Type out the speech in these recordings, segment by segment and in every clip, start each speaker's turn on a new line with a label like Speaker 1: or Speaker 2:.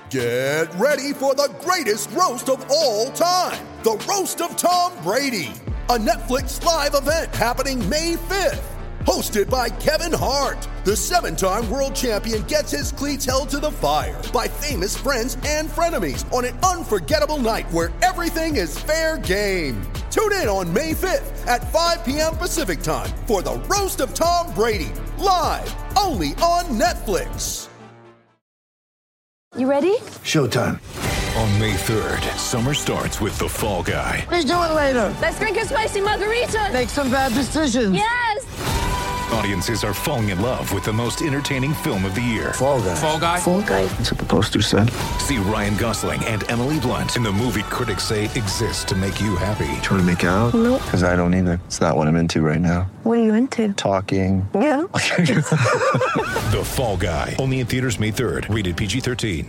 Speaker 1: Get ready for the greatest roast of all time, the Roast of Tom Brady, a Netflix live event happening May 5th. Hosted by Kevin Hart, the 7-time world champion gets his cleats held to the fire by famous friends and frenemies on an unforgettable night where everything is fair game. Tune in on May 5th at 5 p.m. Pacific time for the Roast of Tom Brady, live only on Netflix.
Speaker 2: You ready?
Speaker 3: Showtime.
Speaker 4: On May 3rd, summer starts with The Fall Guy.
Speaker 3: What are you doing later?
Speaker 2: Let's drink a spicy margarita.
Speaker 3: Make some bad decisions.
Speaker 2: Yes!
Speaker 4: Audiences are falling in love with the most entertaining film of the year.
Speaker 3: Fall Guy.
Speaker 4: Fall Guy?
Speaker 2: Fall guy.
Speaker 3: That's what the poster said.
Speaker 4: See Ryan Gosling and Emily Blunt in the movie critics say exists to make you happy.
Speaker 3: Trying to make it out?
Speaker 2: Nope.
Speaker 3: Because I don't either. It's not what I'm into right now.
Speaker 2: What are you into?
Speaker 3: Talking.
Speaker 2: Yeah.
Speaker 4: The Fall Guy. Only in theaters May 3rd. Rated PG-13.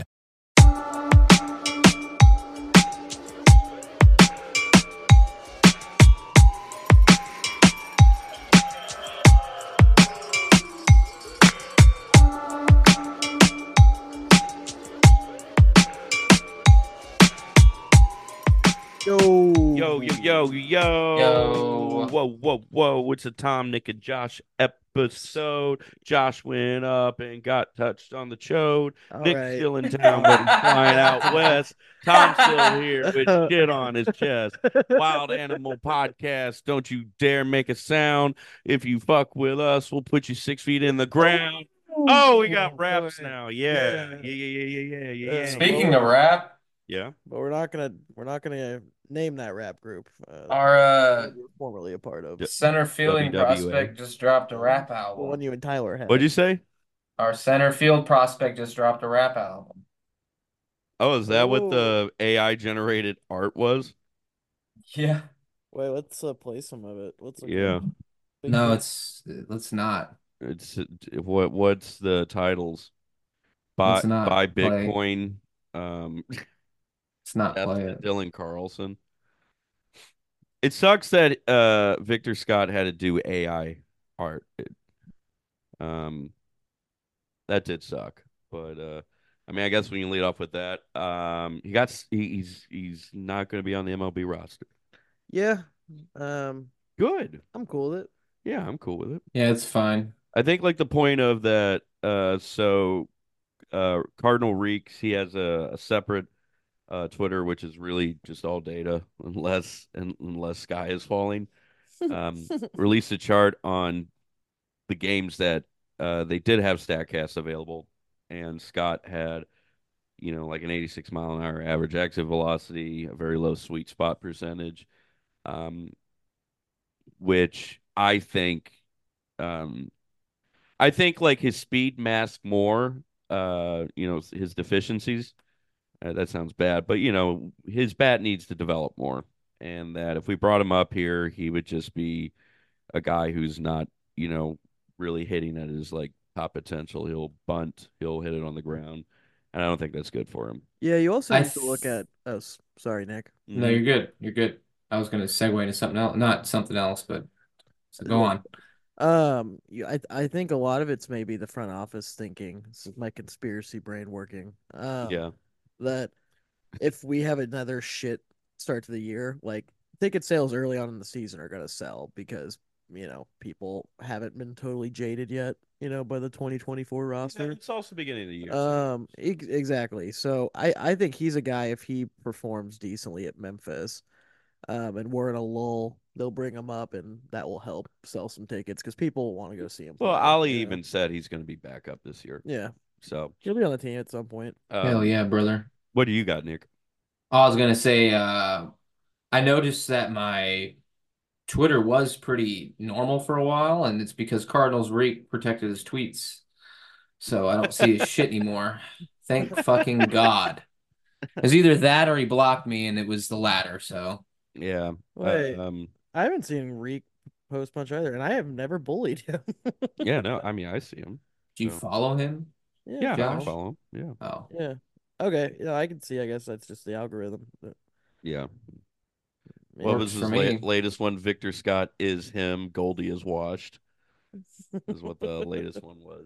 Speaker 5: Yo. Whoa. It's a Tom, Nick, and Josh episode. Josh went up and got touched on the chode. Nick's still in town, but he's flying out west. Tom's still here with shit on his chest. Wild Animal Podcast. Don't you dare make a sound. If you fuck with us, we'll put you 6 feet in the ground. Oh, we got raps now. Yeah.
Speaker 6: Speaking of rap,
Speaker 5: Yeah.
Speaker 7: But we're not gonna name that rap group.
Speaker 6: our
Speaker 7: we were formerly a part of.
Speaker 6: center fielding
Speaker 5: WWA.
Speaker 6: prospect just dropped a rap
Speaker 7: The one
Speaker 6: album.
Speaker 7: you and Tyler had.
Speaker 5: What'd you say?
Speaker 6: Our center field prospect just dropped a rap album.
Speaker 5: Oh, is that what the AI generated art was?
Speaker 6: Yeah.
Speaker 7: Wait, let's play some of it. Let's
Speaker 5: Yeah.
Speaker 6: No, let's not.
Speaker 5: It's what's the titles? Buy
Speaker 6: Let's not play.
Speaker 5: Bitcoin.
Speaker 6: Let's not
Speaker 5: Death
Speaker 6: play
Speaker 5: to
Speaker 6: it.
Speaker 5: Dylan Carlson. It sucks that Victor Scott had to do AI art. That did suck. But I mean, I guess we can lead off with that. He's not going to be on the MLB roster.
Speaker 7: Yeah.
Speaker 5: Good.
Speaker 7: I'm cool with it.
Speaker 5: Yeah, I'm cool with it.
Speaker 6: Yeah, it's fine.
Speaker 5: I think like the point of that. Cardinal Reeks, he has a separate Twitter, which is really just all data, unless sky is falling. Released a chart on the games that they did have StatCast available, and Scott had, like an 86 mile an hour average exit velocity, a very low sweet spot percentage, which I think like his speed masked more, his deficiencies. That sounds bad, but his bat needs to develop more, and that if we brought him up here, he would just be a guy who's not, really hitting at his like top potential. He'll bunt, he'll hit it on the ground, and I don't think that's good for him.
Speaker 7: Yeah, you also
Speaker 6: I
Speaker 7: need to look at. Oh, sorry, Nick.
Speaker 6: No, you're good. You're good. I was going to segue into something else, not something else, but so go on.
Speaker 7: I think a lot of it's maybe the front office thinking. This is my conspiracy brain working.
Speaker 5: Yeah.
Speaker 7: That if we have another shit start to the year, like ticket sales early on in the season are gonna sell because people haven't been totally jaded yet, by the 2024 roster.
Speaker 5: It's also beginning of the year.
Speaker 7: Exactly. So I think he's a guy, if he performs decently at Memphis, and we're in a lull, they'll bring him up, and that will help sell some tickets because people want to go see him
Speaker 5: Well,
Speaker 7: play,
Speaker 5: Ali even said he's going to be back up this year.
Speaker 7: Yeah.
Speaker 5: So
Speaker 7: He'll be on the team at some point.
Speaker 6: Hell yeah, brother.
Speaker 5: What do you got, Nick?
Speaker 6: I was going to say, I noticed that my Twitter was pretty normal for a while, and it's because Cardinals Reek protected his tweets. So I don't see his shit anymore. Thank fucking God. It's either that or he blocked me, and it was the latter, so.
Speaker 5: Yeah.
Speaker 7: Wait, I haven't seen Reek post much either, and I have never bullied him.
Speaker 5: Yeah, no, I mean, I see him.
Speaker 6: Do you follow him?
Speaker 5: Yeah, I
Speaker 6: Josh?
Speaker 5: follow him. Yeah.
Speaker 6: Oh.
Speaker 7: Yeah. Okay. Yeah, I can see. I guess that's just the algorithm.
Speaker 5: Yeah.
Speaker 7: Yeah.
Speaker 5: What
Speaker 6: Works
Speaker 5: was
Speaker 6: for
Speaker 5: his
Speaker 6: me.
Speaker 5: latest one? Victor Scott is him. Goldie is washed. Is what the latest one was.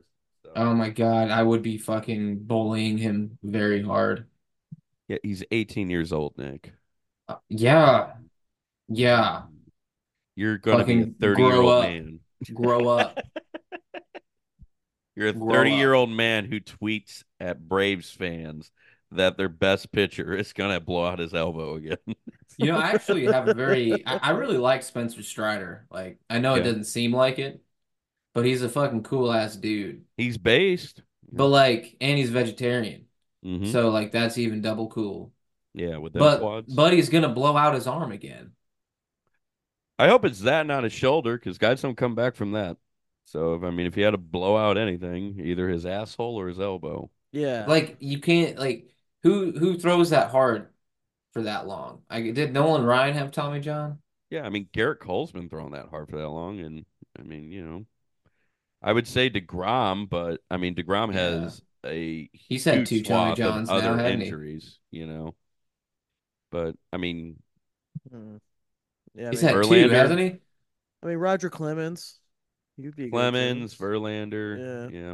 Speaker 5: So.
Speaker 6: Oh my God, I would be fucking bullying him very hard.
Speaker 5: Yeah, he's 18 years old, Nick.
Speaker 6: Yeah, yeah.
Speaker 5: You're gonna be a
Speaker 6: Fucking grow
Speaker 5: 30-year-old
Speaker 6: up.
Speaker 5: man.
Speaker 6: Grow up.
Speaker 5: You're a
Speaker 6: Grow up.
Speaker 5: 30-year-old man who tweets at Braves fans that their best pitcher is gonna blow out his elbow again.
Speaker 6: I actually have a I really like Spencer Strider. Like, I know it
Speaker 5: Yeah.
Speaker 6: doesn't seem like it, but he's a fucking cool ass dude.
Speaker 5: He's based.
Speaker 6: But like, and he's vegetarian.
Speaker 5: Mm-hmm.
Speaker 6: So like, that's even double cool.
Speaker 5: Yeah, with them
Speaker 6: But
Speaker 5: quads.
Speaker 6: Buddy's gonna blow out his arm again.
Speaker 5: I hope it's that, not his shoulder, because guys don't come back from that. So, if he had to blow out anything, either his asshole or his elbow.
Speaker 7: Yeah.
Speaker 6: Like, you can't like who throws that hard for that long? Did Nolan Ryan have Tommy John?
Speaker 5: Yeah, Garrett Cole's been throwing that hard for that long, and I would say DeGrom, but DeGrom has a
Speaker 6: He's had
Speaker 5: huge
Speaker 6: 2 Tommy
Speaker 5: swath
Speaker 6: Johns
Speaker 5: of
Speaker 6: now,
Speaker 5: other
Speaker 6: hasn't he?
Speaker 5: injuries, But
Speaker 7: Hmm. Yeah.
Speaker 6: He's had 2,
Speaker 5: Verlander.
Speaker 6: hasn't he?
Speaker 7: Roger Clemens. He'd be a good
Speaker 5: Clemens,
Speaker 7: too.
Speaker 5: Verlander,
Speaker 7: Yeah.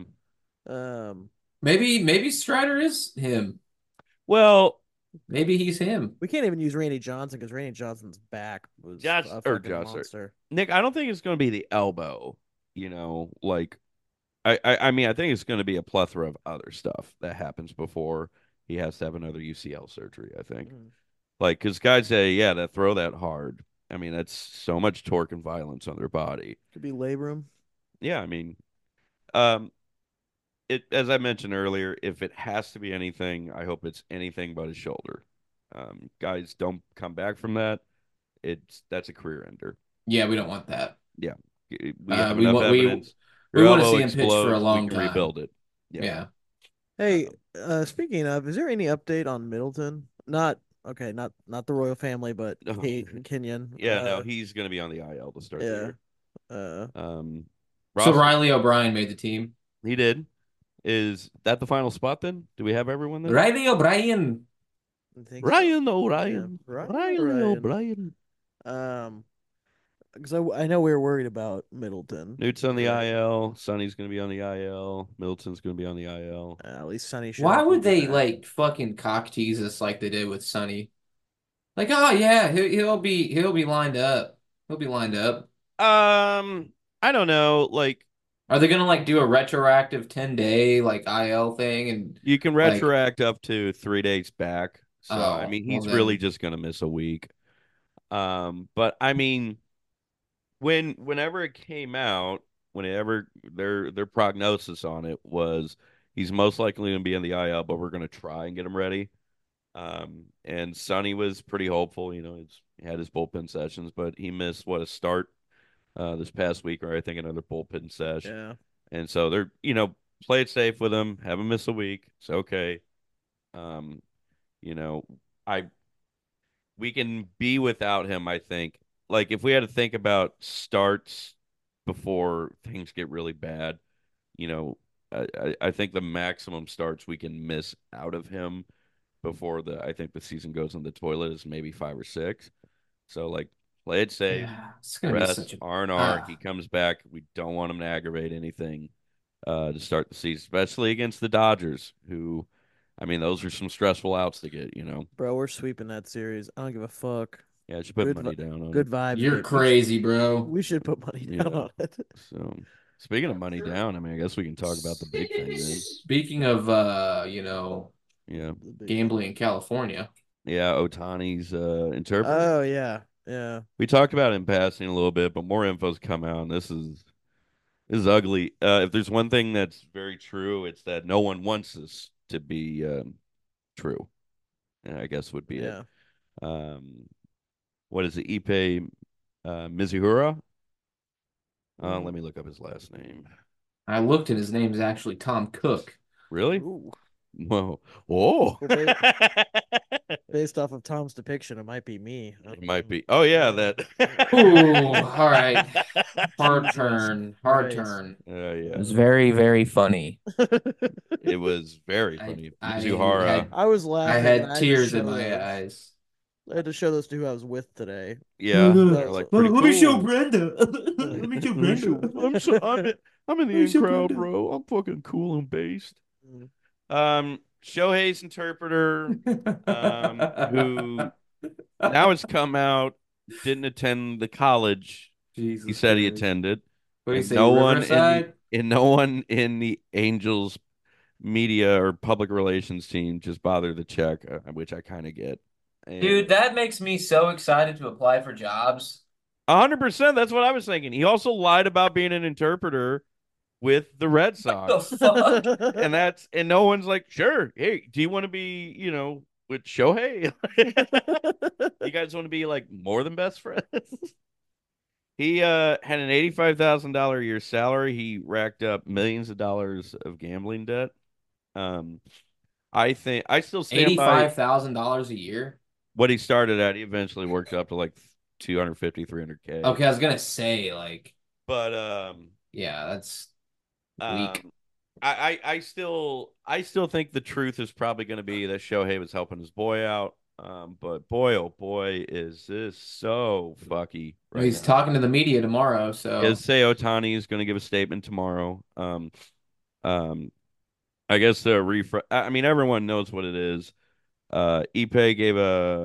Speaker 6: Maybe Strider is him.
Speaker 5: Well,
Speaker 6: Maybe he's him.
Speaker 7: We can't even use Randy Johnson because Randy Johnson's back was a fucking monster.
Speaker 5: Nick, I don't think it's going to be the elbow. Like I think it's going to be a plethora of other stuff that happens before he has to have another UCL surgery. I think, like, because guys say, yeah, that throw that hard. That's so much torque and violence on their body.
Speaker 7: Could be labrum.
Speaker 5: Yeah, as I mentioned earlier, if it has to be anything, I hope it's anything but his shoulder. Guys don't come back from that. That's a career ender.
Speaker 6: Yeah, we don't want that.
Speaker 5: Yeah, we have
Speaker 6: we
Speaker 5: enough
Speaker 6: want
Speaker 5: evidence.
Speaker 6: we want to see him pitch for a long
Speaker 5: we can
Speaker 6: time.
Speaker 5: rebuild it.
Speaker 6: Yeah.
Speaker 7: Hey, speaking of, is there any update on Middleton? Not the royal family, but Kenyon.
Speaker 5: Yeah, no, he's going to be on the IL to start the
Speaker 7: year.
Speaker 6: So Riley O'Brien made the team.
Speaker 5: He did. Is that the final spot then? Do we have everyone there?
Speaker 6: Riley O'Brien.
Speaker 5: Ryan O'Brien.
Speaker 7: Yeah,
Speaker 5: Ryan O'Brien.
Speaker 7: Because I know we were worried about Middleton.
Speaker 5: Newt's on the IL. Sonny's going to be on the IL. Middleton's going to be on the IL.
Speaker 7: At least Sonny.
Speaker 6: Why would they like fucking cock tease us like they did with Sonny? Like, oh yeah, he'll be lined up. He'll be lined up.
Speaker 5: I don't know. Like,
Speaker 6: are they gonna like do a retroactive 10-day like IL thing? And
Speaker 5: you can retroact up to 3 days back. So he's really just gonna miss a week. But whenever it came out, whenever their prognosis on it was he's most likely going to be in the IL, but we're going to try and get him ready. And Sonny was pretty hopeful. He had his bullpen sessions, but he missed a start this past week, or I think another bullpen session.
Speaker 7: Yeah.
Speaker 5: And so they're play it safe with him, have him miss a week. It's okay. We can be without him, I think. Like, if we had to think about starts before things get really bad, I think the maximum starts we can miss out of him before I think the season goes in the toilet is maybe 5 or 6. So, like, play it safe.
Speaker 6: Yeah, it's gonna be such a
Speaker 5: R&R. He comes back. We don't want him to aggravate anything to start the season, especially against the Dodgers, who, those are some stressful outs to get,
Speaker 7: Bro, we're sweeping that series. I don't give a fuck.
Speaker 5: Yeah, I should put money down on
Speaker 7: good
Speaker 5: it.
Speaker 7: vibes.
Speaker 6: You're crazy, bro.
Speaker 7: We should put money down on it.
Speaker 5: So, speaking of money down, I guess we can talk about the big thing then.
Speaker 6: Speaking of, gambling in California.
Speaker 5: Yeah, Ohtani's interpreter.
Speaker 7: Oh, yeah. Yeah.
Speaker 5: We talked about it in passing a little bit, but more info's come out, and this is ugly. If there's one thing that's very true, it's that no one wants this to be true. And I guess would be it. What is it? Ippei Mizuhara? Let me look up his last name.
Speaker 6: I looked, and his name is actually Tom Cook.
Speaker 5: Really?
Speaker 7: Ooh.
Speaker 5: Whoa. Whoa.
Speaker 7: Based off of Tom's depiction, it might be me.
Speaker 5: It might be. Oh, yeah, that.
Speaker 6: Ooh, all right. Hard turn.
Speaker 5: Yeah.
Speaker 6: It was very, very funny.
Speaker 5: It was very funny.
Speaker 6: I
Speaker 5: Mizuhara.
Speaker 7: I was laughing.
Speaker 6: I had tears in my eyes.
Speaker 7: I had to show those to who I was with today.
Speaker 5: Yeah, they're like pretty
Speaker 6: Let me show
Speaker 5: cool.
Speaker 6: Brenda. Let me show Brenda.
Speaker 5: I'm in the
Speaker 6: Let me
Speaker 5: in
Speaker 6: show
Speaker 5: crowd,
Speaker 6: Brenda.
Speaker 5: bro. I'm fucking cool and based.
Speaker 7: Mm.
Speaker 5: Shohei's interpreter, who now has come out, didn't attend the college he
Speaker 6: Jesus
Speaker 5: said he
Speaker 6: Christ.
Speaker 5: attended,
Speaker 6: What do you
Speaker 5: and
Speaker 6: say, Riverside?
Speaker 5: no one in the Angels media or public relations team just bothered to check, which I kind of get. And
Speaker 8: Dude, that makes me so excited to apply for jobs.
Speaker 5: 100%, that's what I was thinking. He also lied about being an interpreter with the Red
Speaker 8: The
Speaker 5: Sox.
Speaker 8: fuck?
Speaker 5: And no one's like, sure, hey, do you want to be, with Shohei? You guys want to be like more than best friends? He had an $85,000 a year salary. He racked up millions of dollars of gambling debt. Um, I still stand by
Speaker 6: $85,000 a year?
Speaker 5: what he started at. He eventually worked up to like 250, 300K.
Speaker 6: Okay, I was gonna say, like,
Speaker 5: But
Speaker 6: yeah, that's weak.
Speaker 5: I still think the truth is probably going to be that Shohei was helping his boy out. But boy, oh boy, is this so fucky
Speaker 6: Well,
Speaker 5: right
Speaker 6: he's
Speaker 5: now.
Speaker 6: talking to the media tomorrow, so
Speaker 5: Say Otani is going to give a statement tomorrow. Um, I guess the refresh. I mean, everyone knows what it is. Ipe gave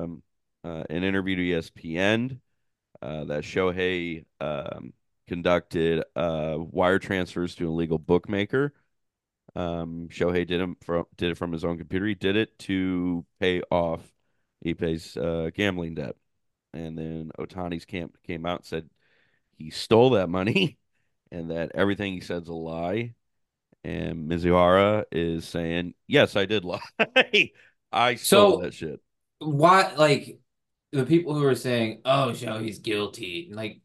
Speaker 5: an interview to ESPN that Shohei conducted wire transfers to a legal bookmaker. Shohei did it from his own computer. He did it to pay off Ipe's gambling debt, and then Otani's camp came out and said he stole that money and that everything he said is a lie. And Mizuhara is saying, yes, I did lie. I stole
Speaker 6: so
Speaker 5: that shit.
Speaker 6: why, like, the people who are saying, "Oh, Joe, he's guilty," like,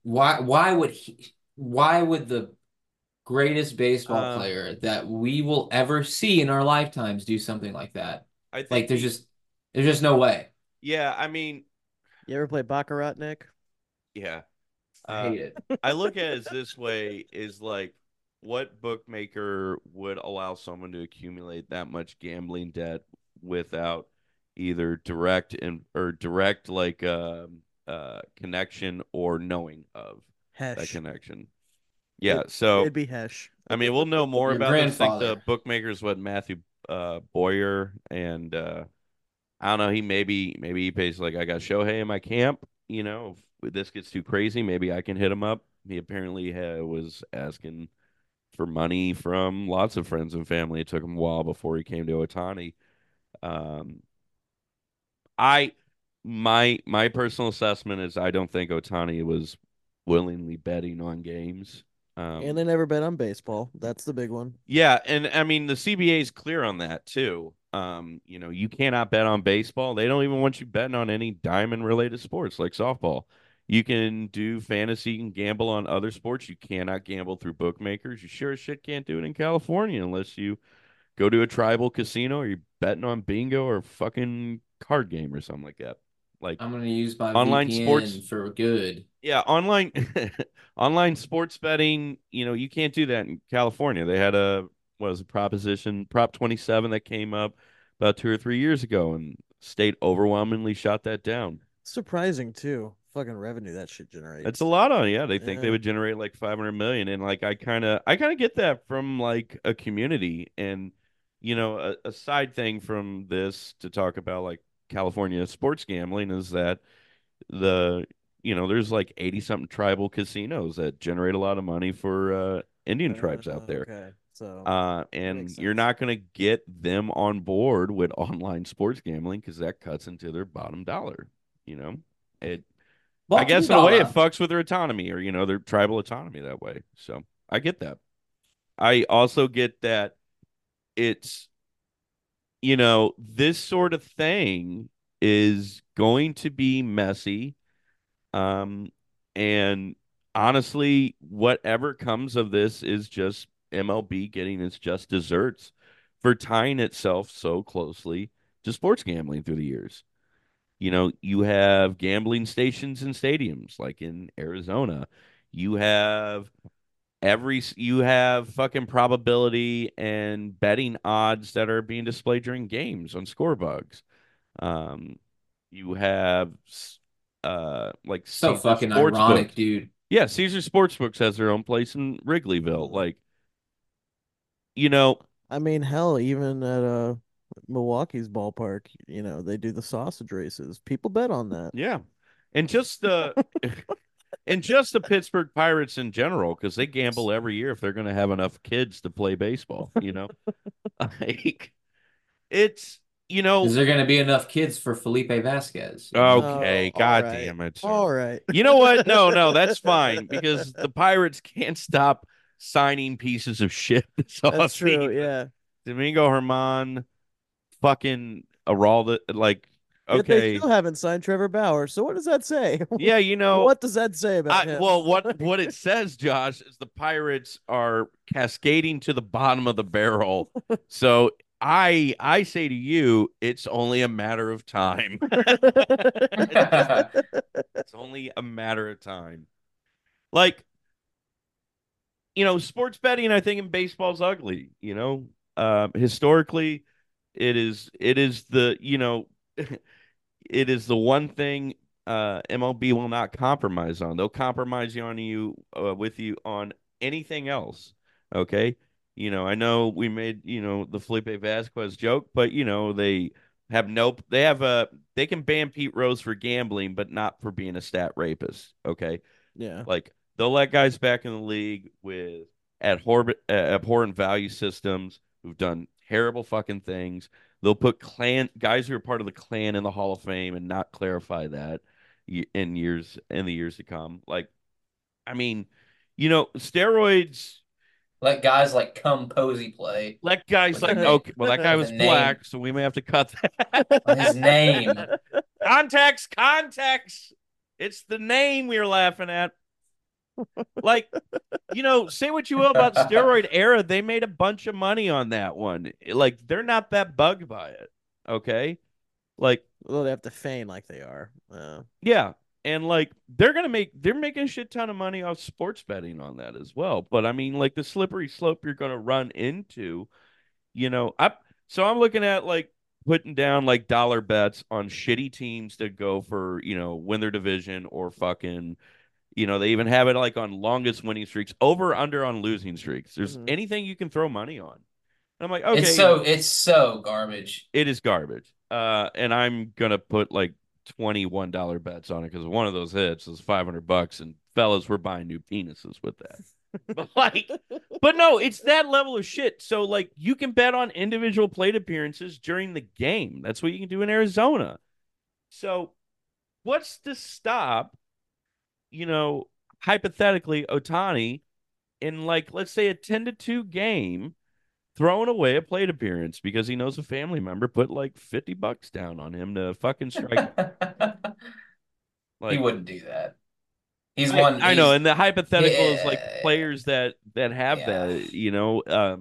Speaker 6: why would the greatest baseball player that we will ever see in our lifetimes do something like that?
Speaker 5: I think
Speaker 6: Like, there's just no way.
Speaker 5: yeah, I mean,
Speaker 7: You ever play Baccarat, Nick?
Speaker 5: yeah.
Speaker 6: I hate it.
Speaker 5: I look at it as this way is like what bookmaker would allow someone to accumulate that much gambling debt without either direct like connection or knowing of that
Speaker 7: Hesh.
Speaker 5: connection. Yeah, so
Speaker 7: It'd be Hesh.
Speaker 5: I mean, we'll know more
Speaker 6: Your
Speaker 5: about this. I think
Speaker 6: grandfather.
Speaker 5: the bookmakers what Matthew Boyer and I don't know. Maybe he pays like I got Shohei in my camp. If this gets too crazy, maybe I can hit him up. He apparently was asking for money from lots of friends and family. It took him a while before he came to Otani. Um, I my personal assessment is I don't think Otani was willingly betting on games.
Speaker 7: And they never bet on baseball. That's the big one.
Speaker 5: Yeah, and I mean the CBA is clear on that too. You cannot bet on baseball. They don't even want you betting on any diamond related sports like softball. You can do fantasy, you can gamble on other sports. You cannot gamble through bookmakers. You sure as shit can't do it in California unless you go to a tribal casino or you're betting on bingo or a fucking card game or something like that. Like
Speaker 6: I'm gonna use my
Speaker 5: online
Speaker 6: VPN
Speaker 5: sports
Speaker 6: for good.
Speaker 5: yeah, online online sports betting, you can't do that in California. They had Prop 27 that came up about 2 or 3 years ago and state overwhelmingly shot that down.
Speaker 7: Surprising too. Fucking revenue that shit generates.
Speaker 5: That's a lot on, yeah. They think they
Speaker 7: Yeah.
Speaker 5: would generate like 500 million and like I kind of get that from like a community and a side thing from this to talk about like California sports gambling is that there's like 80 something tribal casinos that generate a lot of money for Indian tribes out there.
Speaker 7: Okay. So
Speaker 5: And
Speaker 7: makes
Speaker 5: you're
Speaker 7: sense.
Speaker 5: not going to get them on board with online sports gambling because that cuts into their bottom dollar. It I guess in a way it fucks with their autonomy or their tribal autonomy that way. So I get that. I also get that it's this sort of thing is going to be messy. And honestly, whatever comes of this is just MLB getting its just desserts for tying itself so closely to sports gambling through the years. You have gambling stations in stadiums like in Arizona. You have fucking probability and betting odds that are being displayed during games on score bugs. Um, You have like
Speaker 6: So
Speaker 5: Caesar
Speaker 6: fucking
Speaker 5: Sportsbooks.
Speaker 6: ironic, dude.
Speaker 5: Yeah, Caesar Sportsbooks has their own place in Wrigleyville. Like,
Speaker 7: I mean, hell, even at Milwaukee's ballpark, they do the sausage races. People bet on that.
Speaker 5: yeah, and just the and just the Pittsburgh Pirates in general, because they gamble every year if they're going to have enough kids to play baseball. Like it's
Speaker 6: Is there going to be enough kids for Felipe Vasquez?
Speaker 5: okay,
Speaker 7: Oh,
Speaker 5: God
Speaker 7: all right.
Speaker 5: damn it.
Speaker 7: All right.
Speaker 5: You know what? No, that's fine because the Pirates can't stop signing pieces of shit.
Speaker 7: That's true. Yeah.
Speaker 5: Domingo Herman, fucking Aralda, like,
Speaker 7: Yet they
Speaker 5: okay.
Speaker 7: still haven't signed Trevor Bauer. So what does that say?
Speaker 5: Yeah,
Speaker 7: what does that say about him?
Speaker 5: Well, what it says, Josh, is the Pirates are cascading to the bottom of the barrel. So I say to you, it's only a matter of time. It's only a matter of time. Like, sports betting, I think in baseball is ugly. Historically, it is the it is the one thing MLB will not compromise on. They'll compromise on you with you on anything else. Okay. I know we made, the Felipe Vasquez joke, but they can ban Pete Rose for gambling, but not for being a stat rapist. Okay.
Speaker 7: Yeah.
Speaker 5: Like they'll let guys back in the league with abhorrent value systems who've done terrible fucking things. They'll put guys who are part of the Klan in the Hall of Fame and not clarify that in the years to come. Like, I mean, steroids.
Speaker 8: Let guys like come posy play.
Speaker 5: Let guys like okay, well that guy was black, so we may have to cut that.
Speaker 8: His name.
Speaker 5: Context. It's the name we were laughing at. Like, say what you will about steroid era, they made a bunch of money on that one. Like, they're not that bugged by it. Okay, like,
Speaker 7: well, they have to feign like they are.
Speaker 5: Yeah, and like they're making a shit ton of money off sports betting on that as well. But I mean, like the slippery slope you're going to run into, I'm looking at like putting down like dollar bets on shitty teams to go for win their division or fucking. They even have it like on longest winning streaks, over under on losing streaks. There's anything you can throw money on. And I'm like, okay,
Speaker 8: it's so garbage.
Speaker 5: It is garbage. And I'm gonna put like $21 bets on it because one of those hits is $500, and fellas, we're buying new penises with that. but no, it's that level of shit. So like, you can bet on individual plate appearances during the game. That's what you can do in Arizona. So, what's to stop? Hypothetically, Ohtani in like, let's say a 10-2 game, throwing away a plate appearance because he knows a family member put like $50 down on him to fucking strike.
Speaker 8: He wouldn't do that.
Speaker 5: I know, and the hypothetical is like players that have that.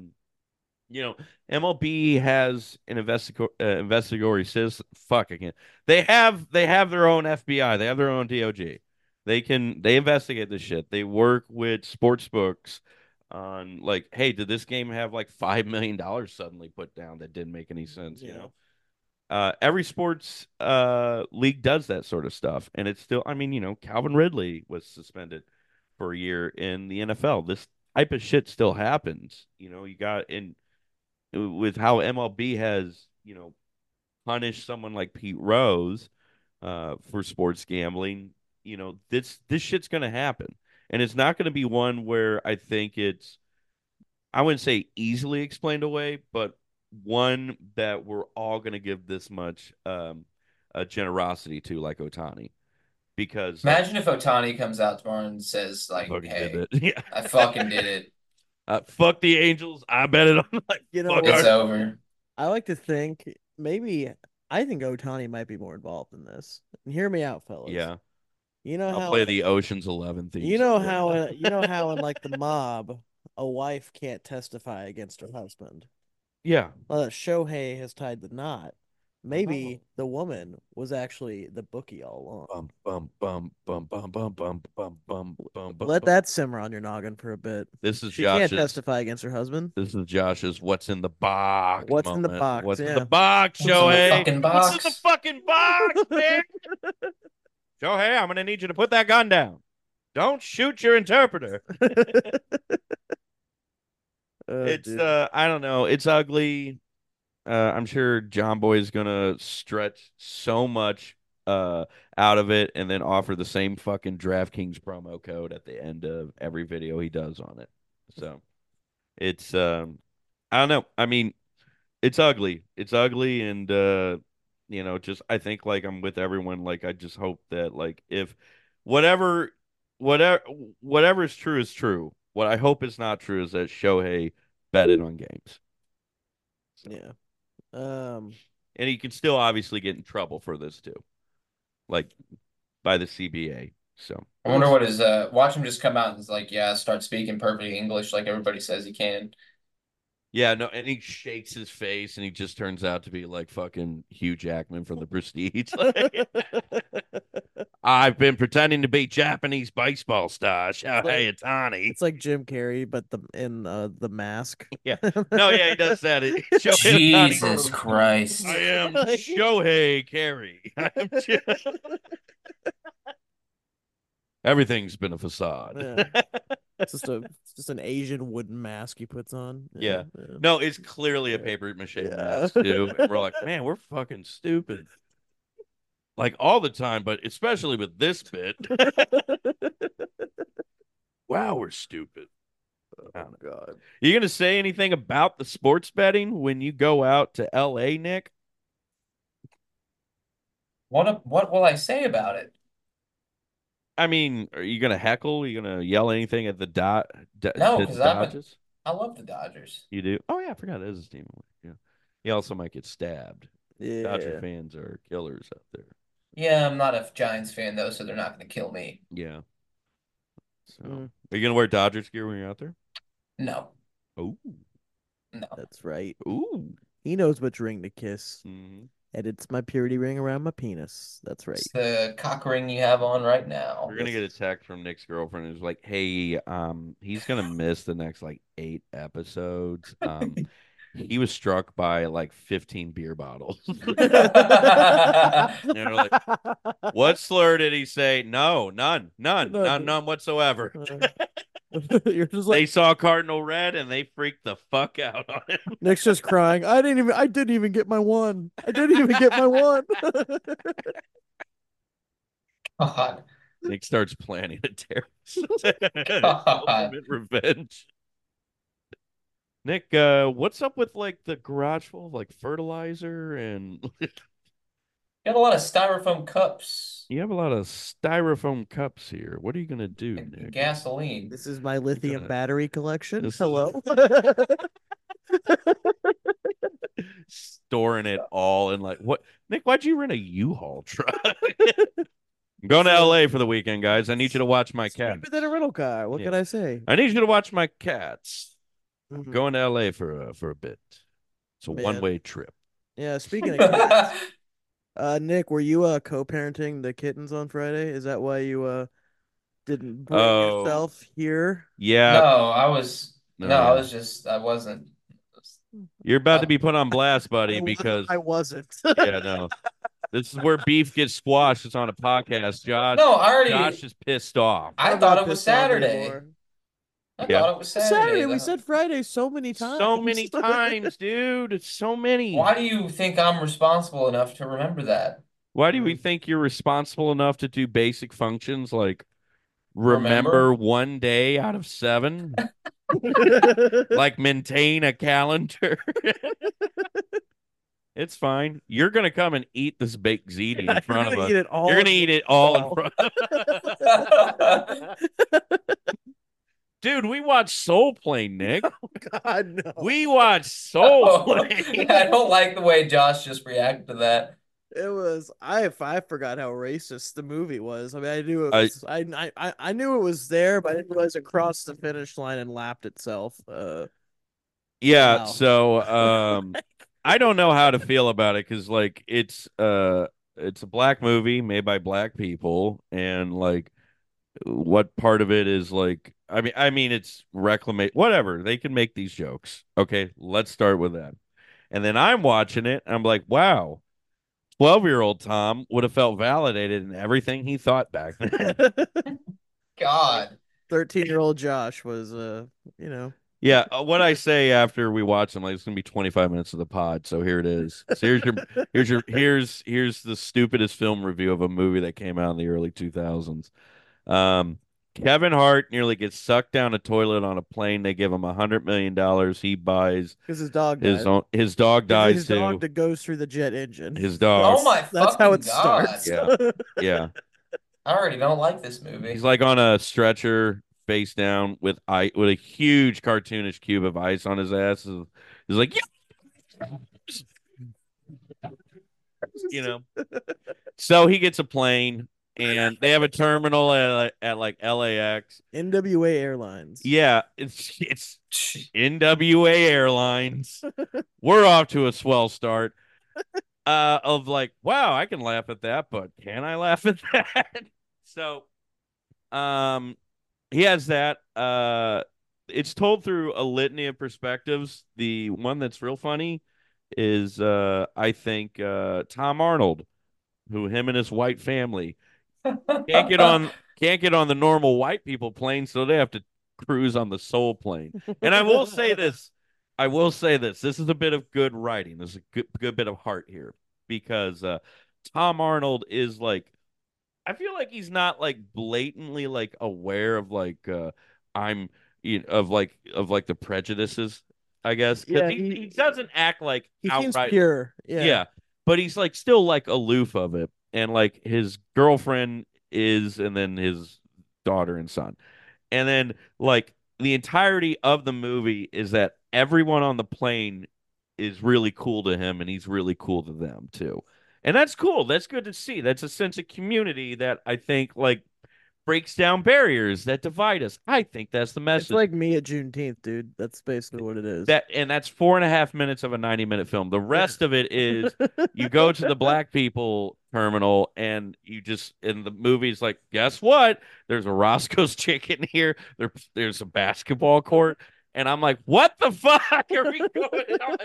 Speaker 5: MLB has an investigatory system. Fuck again. They have their own FBI. They have their own DOJ. They investigate this shit. They work with sports books on like, hey, did this game have like $5 million suddenly put down that didn't make any sense? Every sports league does that sort of stuff, and it's still. I mean, Calvin Ridley was suspended for a year in the NFL. This type of shit still happens. You got with how MLB has punished someone like Pete Rose for sports gambling. This shit's gonna happen, and it's not gonna be one where I think I wouldn't say easily explained away, but one that we're all gonna give this much generosity to, like Ohtani, because
Speaker 8: imagine if Ohtani comes out tomorrow and says like, "Hey, I fucking did it.
Speaker 5: Fuck the Angels. I bet it on like
Speaker 8: it's over."
Speaker 7: I like to think I think Ohtani might be more involved in this. And hear me out, fellas.
Speaker 5: Yeah.
Speaker 7: I'll
Speaker 5: how play the Ocean's 11 theme.
Speaker 7: You know how in like the mob, a wife can't testify against her husband.
Speaker 5: Yeah.
Speaker 7: Well, Shohei has tied the knot. Maybe the woman was actually the bookie all along. Let that simmer on your noggin for a bit.
Speaker 5: This is
Speaker 7: She
Speaker 5: Josh's,
Speaker 7: can't testify against her husband.
Speaker 5: This is Josh's what's in the box
Speaker 7: What's
Speaker 5: moment.
Speaker 7: in the box?
Speaker 5: What's
Speaker 7: yeah.
Speaker 5: in the box,
Speaker 8: What's in the
Speaker 5: Shohei?
Speaker 8: fucking box?
Speaker 5: What's in the fucking box, man? Shohei, I'm going to need you to put that gun down. Don't shoot your interpreter. It's
Speaker 7: dude.
Speaker 5: I don't know. It's ugly. I'm sure John Boy is gonna stretch so much out of it and then offer the same fucking DraftKings promo code at the end of every video he does on it. So it's I don't know. I mean, it's ugly. It's ugly and you know, just I think like I'm with everyone. Like I just hope that like if whatever whatever is true is true. What I hope is not true is that Shohei betted on games. So.
Speaker 7: Yeah.
Speaker 5: And he can still obviously get in trouble for this too, like by the CBA. So
Speaker 8: I wonder what his watch him just come out and is like, yeah, start speaking perfect English like everybody says he can.
Speaker 5: yeah, no, and he shakes his face, and he just turns out to be like fucking Hugh Jackman from The Prestige. I've been pretending to be Japanese baseball star Shohei Ohtani.
Speaker 7: It's like Jim Carrey, but in the mask.
Speaker 5: Yeah, no, yeah, he does that.
Speaker 8: Jesus Christ!
Speaker 5: I am Shohei Carey. Everything's been a facade.
Speaker 7: Yeah. It's just an Asian wooden mask he puts on.
Speaker 5: Yeah. No, it's clearly a paper mache mask too. And we're like, man, we're fucking stupid. Like all the time, but especially with this bit. Wow, we're stupid.
Speaker 7: Oh God.
Speaker 5: You gonna say anything about the sports betting when you go out to LA, Nick?
Speaker 8: What will I say about it?
Speaker 5: I mean, are you gonna heckle? Are you gonna yell anything at the
Speaker 8: No, because
Speaker 5: Dodgers?
Speaker 8: I love the Dodgers.
Speaker 5: You do? Oh yeah, I forgot that is his team. Yeah. He also might get stabbed.
Speaker 7: Yeah.
Speaker 5: Dodger fans are killers out there.
Speaker 8: Yeah, I'm not a Giants fan though, so they're not going to kill me.
Speaker 5: Yeah. So, are you gonna wear Dodgers gear when you're out there?
Speaker 8: No.
Speaker 5: Oh.
Speaker 8: No.
Speaker 7: That's right.
Speaker 5: Ooh.
Speaker 7: He knows which ring to kiss.
Speaker 5: Mm-hmm.
Speaker 7: And it's my purity ring around my penis. That's right.
Speaker 8: It's the cock ring you have on right now.
Speaker 5: We're gonna get a text from Nick's girlfriend who's like, "Hey, he's gonna miss the next like 8 episodes. He was struck by like 15 beer bottles." And they're like, "What slur did he say?" No, none whatsoever.
Speaker 7: You're just like,
Speaker 5: they saw Cardinal Red and they freaked the fuck out on him.
Speaker 7: Nick's just crying. I didn't even get my one. I didn't even get my one.
Speaker 8: God.
Speaker 5: Nick starts planning a ultimate revenge. Nick, what's up with like the garage full of like fertilizer and
Speaker 8: got a lot of styrofoam cups.
Speaker 5: You have a lot of styrofoam cups here. What are you gonna do, Nick?
Speaker 8: Gasoline.
Speaker 7: This is my lithium battery collection. Hello.
Speaker 5: Storing it all in like what? Nick, why'd you rent a U-Haul truck? I'm going to LA for the weekend, guys. I need you to watch my cats.
Speaker 7: Cheaper than a rental car. What can I say?
Speaker 5: I need you to watch my cats. I'm going to LA for a bit. It's a one-way trip.
Speaker 7: Yeah, speaking of cats, Nick, were you co-parenting the kittens on Friday? Is that why you didn't bring yourself here?
Speaker 5: Yeah.
Speaker 8: No, I was I wasn't.
Speaker 5: You're about to be put on blast, buddy, because
Speaker 7: I wasn't.
Speaker 5: Yeah, no. This is where beef gets squashed. It's on a podcast. Josh is pissed off.
Speaker 8: I thought it was Saturday. I thought it was Saturday.
Speaker 7: We said Friday so many times.
Speaker 5: So many times, dude. It's so many.
Speaker 8: Why do you think I'm responsible enough to remember that?
Speaker 5: Why do we think you're responsible enough to do basic functions like remember 1 day out of 7? Like maintain a calendar? It's fine. You're gonna come and eat this baked ziti in front of us. You're gonna eat it all in front of us. Dude, we watched Soul Plane, Nick.
Speaker 7: Oh, God, no.
Speaker 5: We watched Soul Plane.
Speaker 8: I don't like the way Josh just reacted to that.
Speaker 7: It was I forgot how racist the movie was. I mean, I knew it was I knew it was there, but I didn't realize it crossed the finish line and lapped itself.
Speaker 5: Yeah,
Speaker 7: wow.
Speaker 5: so I don't know how to feel about it because like it's a black movie made by black people, and like what part of it is like I mean it's reclamate whatever. They can make these jokes. Okay, let's start with that. And then I'm watching it, and I'm like, wow, 12-year-old Tom would have felt validated in everything he thought back then.
Speaker 8: God.
Speaker 7: 13-year-old Josh was, you know.
Speaker 5: Yeah, what I say after we watch them, like it's gonna be 25 minutes of the pod. So here it is. So here's the stupidest film review of a movie that came out in the early 2000s. Um, Kevin Hart nearly gets sucked down a toilet on a plane. They give him $100 million. He buys
Speaker 7: because his dog
Speaker 5: his dog dies
Speaker 7: his
Speaker 5: too.
Speaker 7: dog that goes through the jet engine.
Speaker 5: His dog.
Speaker 8: Oh my
Speaker 7: That's how it
Speaker 8: God.
Speaker 7: starts.
Speaker 5: Yeah, yeah.
Speaker 8: I already don't like this movie.
Speaker 5: He's like on a stretcher, face down, with with a huge cartoonish cube of ice on his ass. He's like, yeah. You know. So he gets a plane, and they have a terminal at like LAX.
Speaker 7: NWA Airlines.
Speaker 5: Yeah, it's NWA Airlines. We're off to a swell start. Of like, wow, I can laugh at that, but can I laugh at that? So, he has that. It's told through a litany of perspectives. The one that's real funny is, I think, Tom Arnold, who him and his white family can't get on the normal white people plane, so they have to cruise on the soul plane. And I will say this. This is a bit of good writing. There's a good bit of heart here because Tom Arnold is like, I feel like he's not like blatantly like aware of like I'm of like the prejudices, I guess.
Speaker 7: Yeah,
Speaker 5: he doesn't act like
Speaker 7: he
Speaker 5: outright
Speaker 7: seems pure. Yeah.
Speaker 5: but he's like still like aloof of it, and like his girlfriend is, and then his daughter and son, and then like the entirety of the movie is that everyone on the plane is really cool to him, and he's really cool to them too. And that's cool. That's good to see. That's a sense of community that I think like breaks down barriers that divide us. I think that's the message.
Speaker 7: It's like me at Juneteenth, dude. That's basically what it is.
Speaker 5: That's 4.5 minutes of a 90-minute film. The rest of it is you go to the black people terminal, and the movie's like, guess what? There's a Roscoe's Chicken here. There's a basketball court. And I'm like, what the fuck are we going on?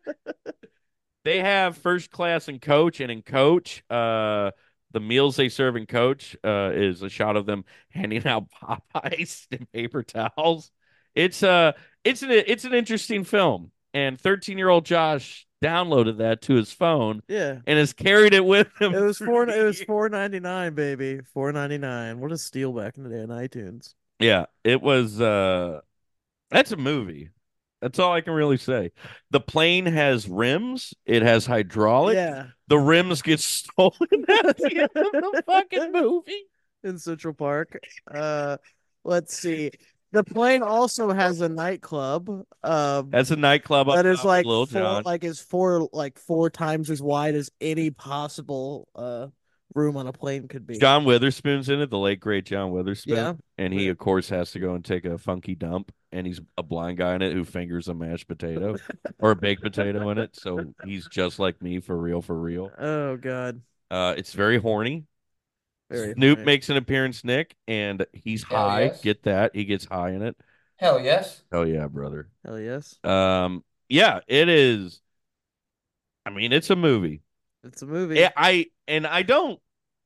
Speaker 5: They have first class in Coach, and in Coach, the meals they serve in Coach is a shot of them handing out Popeyes and paper towels. It's an interesting film, and 13-year-old Josh downloaded that to his phone,
Speaker 7: yeah,
Speaker 5: and has carried it with him.
Speaker 7: It was $4.99, baby, $4.99. What a steal back in the day on iTunes.
Speaker 5: Yeah, it was. That's a movie. That's all I can really say. The plane has rims. It has hydraulic.
Speaker 7: Yeah.
Speaker 5: The rims get stolen at the end of the fucking movie
Speaker 7: in Central Park. Let's see. The plane also has a nightclub.
Speaker 5: That's a nightclub
Speaker 7: that is like
Speaker 5: Little John.
Speaker 7: four times as wide as any possible room on a plane could be.
Speaker 5: John Witherspoon's in it, the late great John Witherspoon.
Speaker 7: Yeah.
Speaker 5: And he, of course, has to go and take a funky dump. And he's a blind guy in it who fingers a mashed potato or a baked potato in it. So he's just like me, for real, for real.
Speaker 7: Oh, God.
Speaker 5: It's very horny.
Speaker 7: Very
Speaker 5: Snoop
Speaker 7: horny.
Speaker 5: makes an appearance, Nick, and he's high.
Speaker 8: Yes.
Speaker 5: Get that. He gets high in it.
Speaker 8: Hell yes.
Speaker 5: Hell yeah, brother.
Speaker 7: Hell yes.
Speaker 5: Yeah, it is. I mean, it's a movie.
Speaker 7: It's a movie.
Speaker 5: I don't.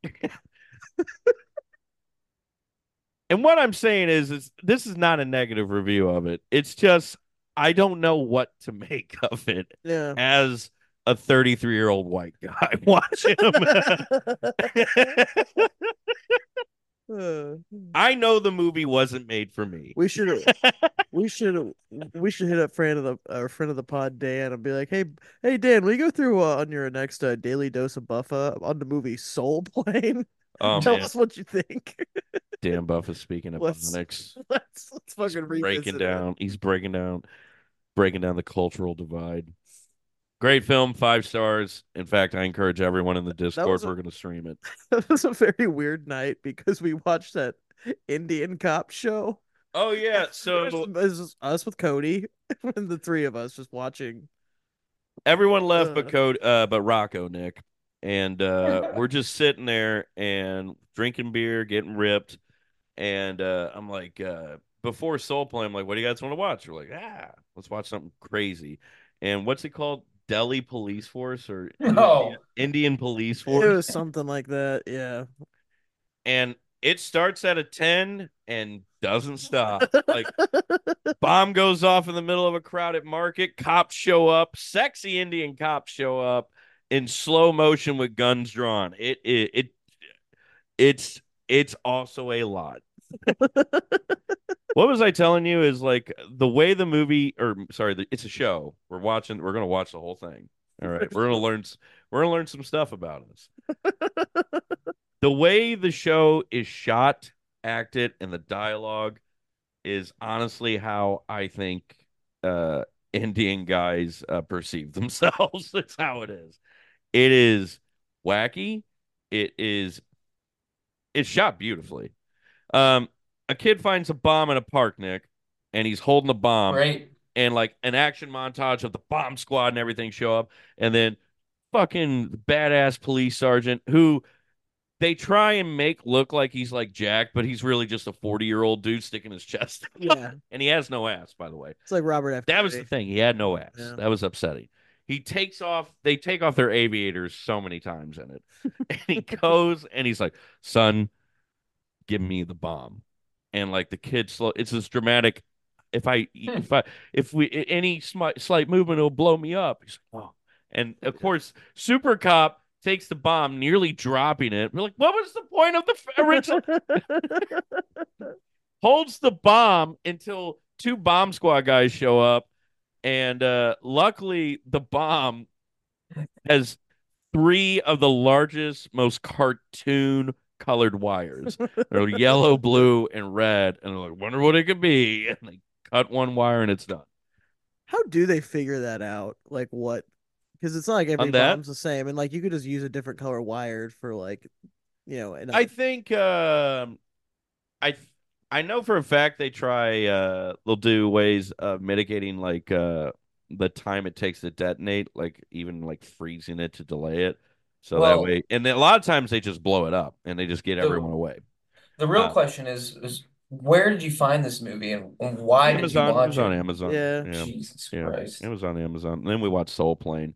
Speaker 5: And what I'm saying is this is not a negative review of it. It's just I don't know what to make of it as a 33-year-old white guy watching him. I know the movie wasn't made for me.
Speaker 7: We should hit up our friend of the pod, Dan, and be like, hey Dan, will you go through on your next daily dose of Buffa on the movie Soul Plane? Tell us what you think.
Speaker 5: Dan Buff is speaking of phonics.
Speaker 7: Let's fucking
Speaker 5: breaking down. He's breaking down the cultural divide. Great film, 5 stars. In fact, I encourage everyone in the Discord. We're going to stream it.
Speaker 7: That was a very weird night because we watched that Indian cop show.
Speaker 5: Oh yeah, so
Speaker 7: it was us with Cody and the three of us just watching.
Speaker 5: Everyone left but Rocco, Nick. And we're just sitting there and drinking beer, getting ripped. And I'm like, before Soul Play, I'm like, what do you guys want to watch? We're like, let's watch something crazy. And what's it called? Delhi Police Force or Indian Police Force?
Speaker 7: It was something like that, yeah.
Speaker 5: And it starts at a 10 and doesn't stop. Like, bomb goes off in the middle of a crowded market. Cops show up. Sexy Indian cops show up in slow motion with guns drawn. It's also a lot. What was I telling you is like the way the movie, or sorry, it's a show. We're going to watch the whole thing. All right. We're going to learn some stuff about us. The way the show is shot, acted, and the dialogue is honestly how I think Indian guys perceive themselves. That's how it is. It is wacky. It's shot beautifully. A kid finds a bomb in a park, Nick, and he's holding the bomb.
Speaker 8: Right.
Speaker 5: And like an action montage of the bomb squad and everything show up, and then fucking badass police sergeant who they try and make look like he's like Jack, but he's really just a 40-year-old dude sticking his chest out.
Speaker 7: Yeah.
Speaker 5: And he has no ass, by the way.
Speaker 7: It's like Robert F.
Speaker 5: That was the thing. He had no ass.
Speaker 7: Yeah.
Speaker 5: That was upsetting. They take off their aviators so many times in it. And he goes and he's like, son, give me the bomb. And like the kid it's this dramatic, if we any slight movement will blow me up. He's like, oh. And of course, Super Cop takes the bomb, nearly dropping it. We're like, what was the point of the original? Holds the bomb until two bomb squad guys show up. And luckily, the bomb has 3 of the largest, most cartoon colored wires. They're yellow, blue, and red. And they're like, wonder what it could be. And they cut one wire and it's done.
Speaker 7: How do they figure that out? Like what? Because it's not like every bomb's the same, and like you could just use a different color wired for like, And
Speaker 5: I think I know for a fact they try. They'll do ways of mitigating like the time it takes to detonate, like even like freezing it to delay it, so that way. And then a lot of times they just blow it up and they just get everyone away.
Speaker 8: The real question is where did you find this movie and why did you watch it?
Speaker 5: It was on Amazon.
Speaker 7: Yeah.
Speaker 8: Jesus Christ.
Speaker 5: It was on Amazon. And then we watched Soul Plane.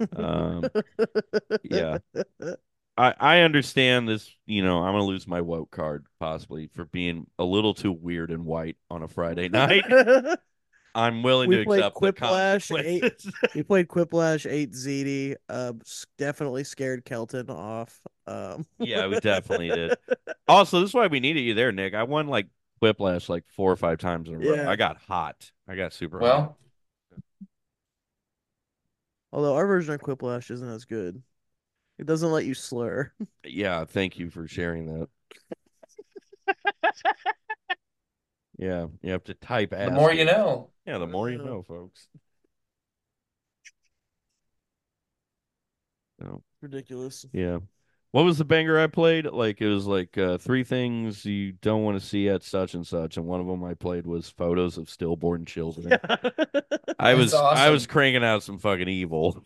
Speaker 5: Yeah. I understand this, I'm going to lose my woke card possibly for being a little too weird and white on a Friday night. I'm willing to accept
Speaker 7: Quiplash 8. We played Quiplash 8 ZD. Definitely scared Kelton off.
Speaker 5: Yeah, we definitely did. Also, this is why we needed you there, Nick. I won like Quiplash like 4 or 5 times in a row. I got hot. I got super hot.
Speaker 7: Although our version of Quiplash isn't as good. It doesn't let you slur.
Speaker 5: Yeah, thank you for sharing that. Yeah, you have to type ass.
Speaker 8: The more you know.
Speaker 5: Yeah, the more you know, folks. No.
Speaker 7: Ridiculous.
Speaker 5: Yeah. What was the banger I played? Like it was like 3 things you don't want to see at such and such, and one of them I played was photos of stillborn children. Yeah. I was cranking out some fucking evil.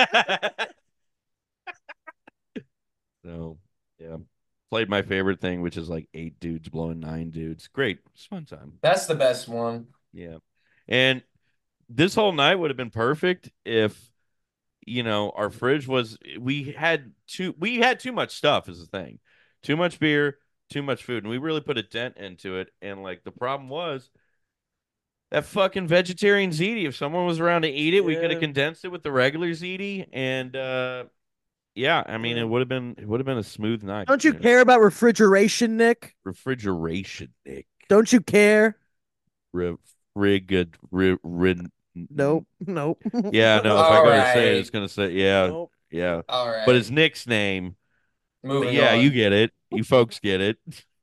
Speaker 5: So yeah, played my favorite thing, which is like 8 dudes blowing 9 dudes. Great, it's fun time.
Speaker 8: That's the best one.
Speaker 5: Yeah, and this whole night would have been perfect if. Our fridge was we had too much stuff is the thing. Too much beer, too much food, and we really put a dent into it. And like the problem was that fucking vegetarian ziti. If someone was around to eat it, we could have condensed it with the regular ziti, and it would have been a smooth night.
Speaker 7: Don't you care about refrigeration, Nick?
Speaker 5: Refrigeration, Nick.
Speaker 7: Don't you care? Nope.
Speaker 5: Yeah, no. If I go to say it, it's gonna say
Speaker 7: Nope.
Speaker 5: yeah.
Speaker 8: All right.
Speaker 5: But his Nick's name.
Speaker 8: Moving on.
Speaker 5: You get it. You folks get it.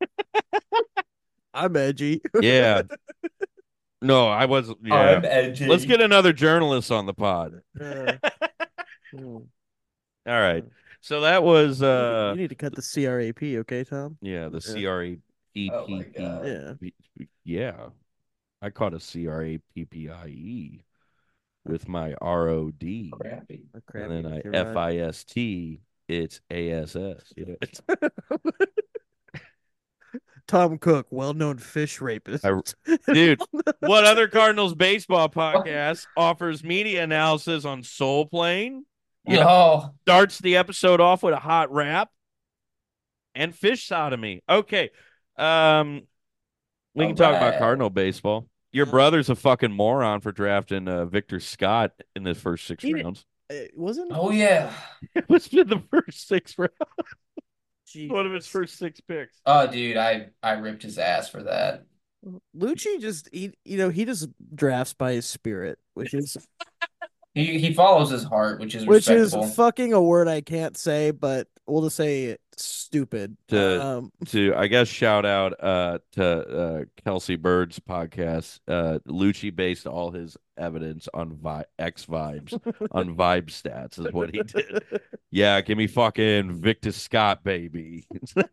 Speaker 7: I'm edgy.
Speaker 5: Yeah. No, I wasn't. Yeah.
Speaker 8: I'm edgy.
Speaker 5: Let's get another journalist on the pod. All right. So that was.
Speaker 7: You need to cut the CRAP, okay, Tom?
Speaker 5: Yeah, the CRAPPE.
Speaker 8: Oh my God.
Speaker 5: Yeah. I caught a CRAPPIE. with my ROD.
Speaker 6: Crappy.
Speaker 5: And then I FIST, it's ASS. You know?
Speaker 7: Tom Cook, well-known fish rapist.
Speaker 5: Dude, what other Cardinals baseball podcast offers media analysis on Soul Plane?
Speaker 8: Yeah. Oh.
Speaker 5: Starts the episode off with a hot rap and fish sodomy. Okay. We can talk about Cardinal baseball. Your brother's a fucking moron for drafting Victor Scott in the first 6 rounds.
Speaker 7: It wasn't.
Speaker 8: Oh yeah.
Speaker 5: It was in the first 6 rounds.
Speaker 7: Jesus.
Speaker 5: One of his first 6 picks.
Speaker 8: Oh, dude, I ripped his ass for that.
Speaker 7: Lucci just he just drafts by his spirit, which is
Speaker 8: he follows his heart, which is respectable.
Speaker 7: Fucking a word I can't say, but we'll just say stupid.
Speaker 5: To I guess shout out to Kelsey Bird's podcast. Lucci based all his evidence on X vibes on vibe stats is what he did. Yeah, give me fucking Victor Scott, baby.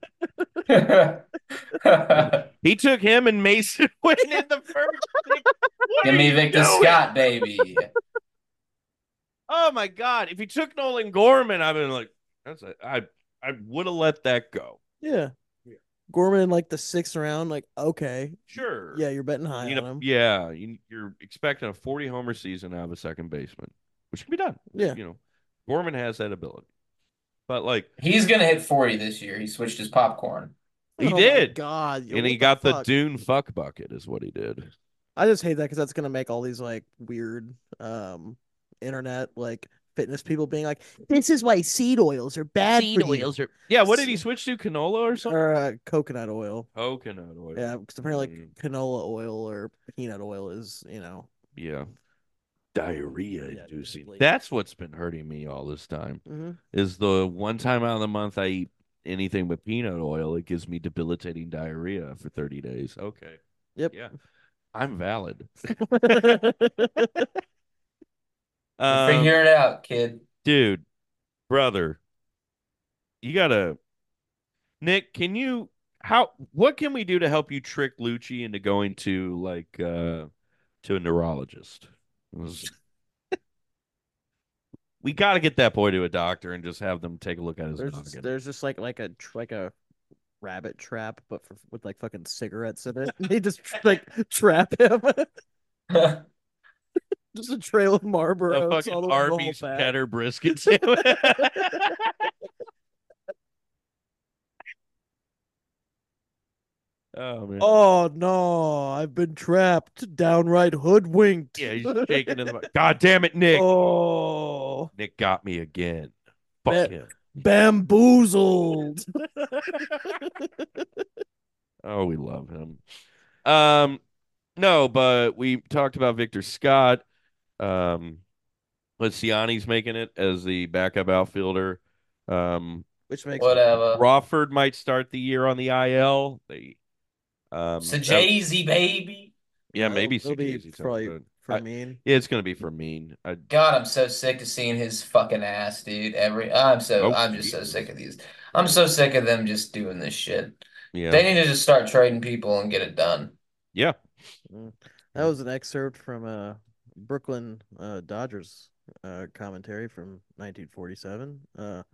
Speaker 5: He took him and Mason Wynn in the first.
Speaker 8: Give me Victor Scott, baby.
Speaker 5: Oh my God! If he took Nolan Gorman, I've been like, I would have let that go.
Speaker 7: Yeah. Gorman in like the 6th round, like, okay.
Speaker 5: Sure.
Speaker 7: Yeah, you're betting high on him.
Speaker 5: Yeah, you're expecting a 40 homer season out of a second baseman, which can be done.
Speaker 7: Yeah.
Speaker 5: Gorman has that ability. But like
Speaker 8: he's gonna hit 40 this year. He switched his popcorn.
Speaker 5: He did.
Speaker 7: God.
Speaker 5: And he got the Dune fuck bucket is what he did.
Speaker 7: I just hate that because that's gonna make all these like weird internet like fitness people being like, this is why seed oils are bad for you.
Speaker 5: Yeah, what did he switch to? Canola or something?
Speaker 7: Or coconut oil.
Speaker 5: Coconut oil.
Speaker 7: Yeah, because apparently canola oil or peanut oil is,
Speaker 5: Yeah. Diarrhea inducing. That's what's been hurting me all this time.
Speaker 7: Mm-hmm.
Speaker 5: Is the one time out of the month I eat anything but peanut oil, it gives me debilitating diarrhea for 30 days. Okay.
Speaker 7: Yep.
Speaker 5: Yeah. I'm valid.
Speaker 8: Figure it out, kid.
Speaker 5: Dude, brother, you gotta. Nick, what can we do to help you trick Lucci into going to to a neurologist? We got to get that boy to a doctor and just have them take a look at his noggin.
Speaker 7: There's just like a rabbit trap, but with like fucking cigarettes in it. They just like trap him. Just a trail of Marlboros.
Speaker 5: A fucking Arby's cheddar brisket sandwich. Oh man.
Speaker 7: Oh no, I've been trapped, downright hoodwinked.
Speaker 5: Yeah, he's shaking in the God damn it, Nick.
Speaker 7: Oh,
Speaker 5: Nick got me again. Fuck him.
Speaker 7: Bamboozled.
Speaker 5: Oh, we love him. No, but we talked about Victor Scott. Ciani's making it as the backup outfielder.
Speaker 7: Which makes
Speaker 8: whatever.
Speaker 5: Crawford might start the year on the IL.
Speaker 8: Sajazy, baby.
Speaker 5: Yeah, maybe
Speaker 7: Sajazy. Probably for Mean.
Speaker 5: Yeah, it's gonna be for Mean.
Speaker 8: God, I'm so sick of seeing his fucking ass, dude. I'm just so sick of these. I'm so sick of them just doing this shit.
Speaker 5: Yeah.
Speaker 8: They need to just start trading people and get it done.
Speaker 5: Yeah.
Speaker 7: That was an excerpt from Brooklyn Dodgers commentary from 1947.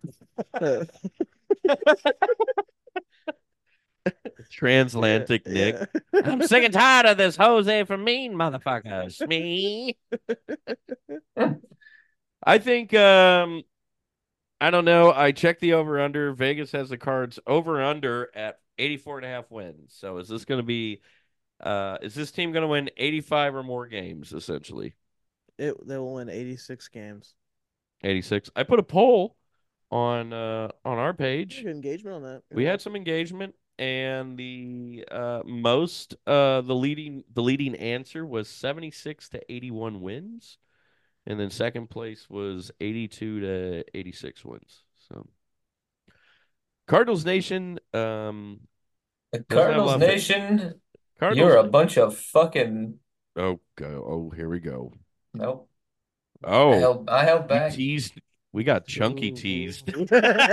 Speaker 5: Transatlantic Nick.
Speaker 7: Yeah.
Speaker 5: I'm sick and tired of this Jose from Mean motherfuckers. Me. I think I don't know. I checked the over under. Vegas has the Cards over under at 84.5 wins. So is this going to be is this team going to win 85 or more games essentially?
Speaker 7: They will win 86 games.
Speaker 5: 86. I put a poll on our page.
Speaker 7: Good engagement on that.
Speaker 5: We had some engagement, and the leading answer was 76 to 81 wins, and then second place was 82 to 86 wins. So Cardinals Nation,
Speaker 8: the Cardinals Nation,
Speaker 5: Cardinals,
Speaker 8: you're a bunch of fucking.
Speaker 5: Oh, here we go.
Speaker 8: Nope.
Speaker 5: Oh,
Speaker 8: I held back.
Speaker 5: Teased. We got Chunky teased. The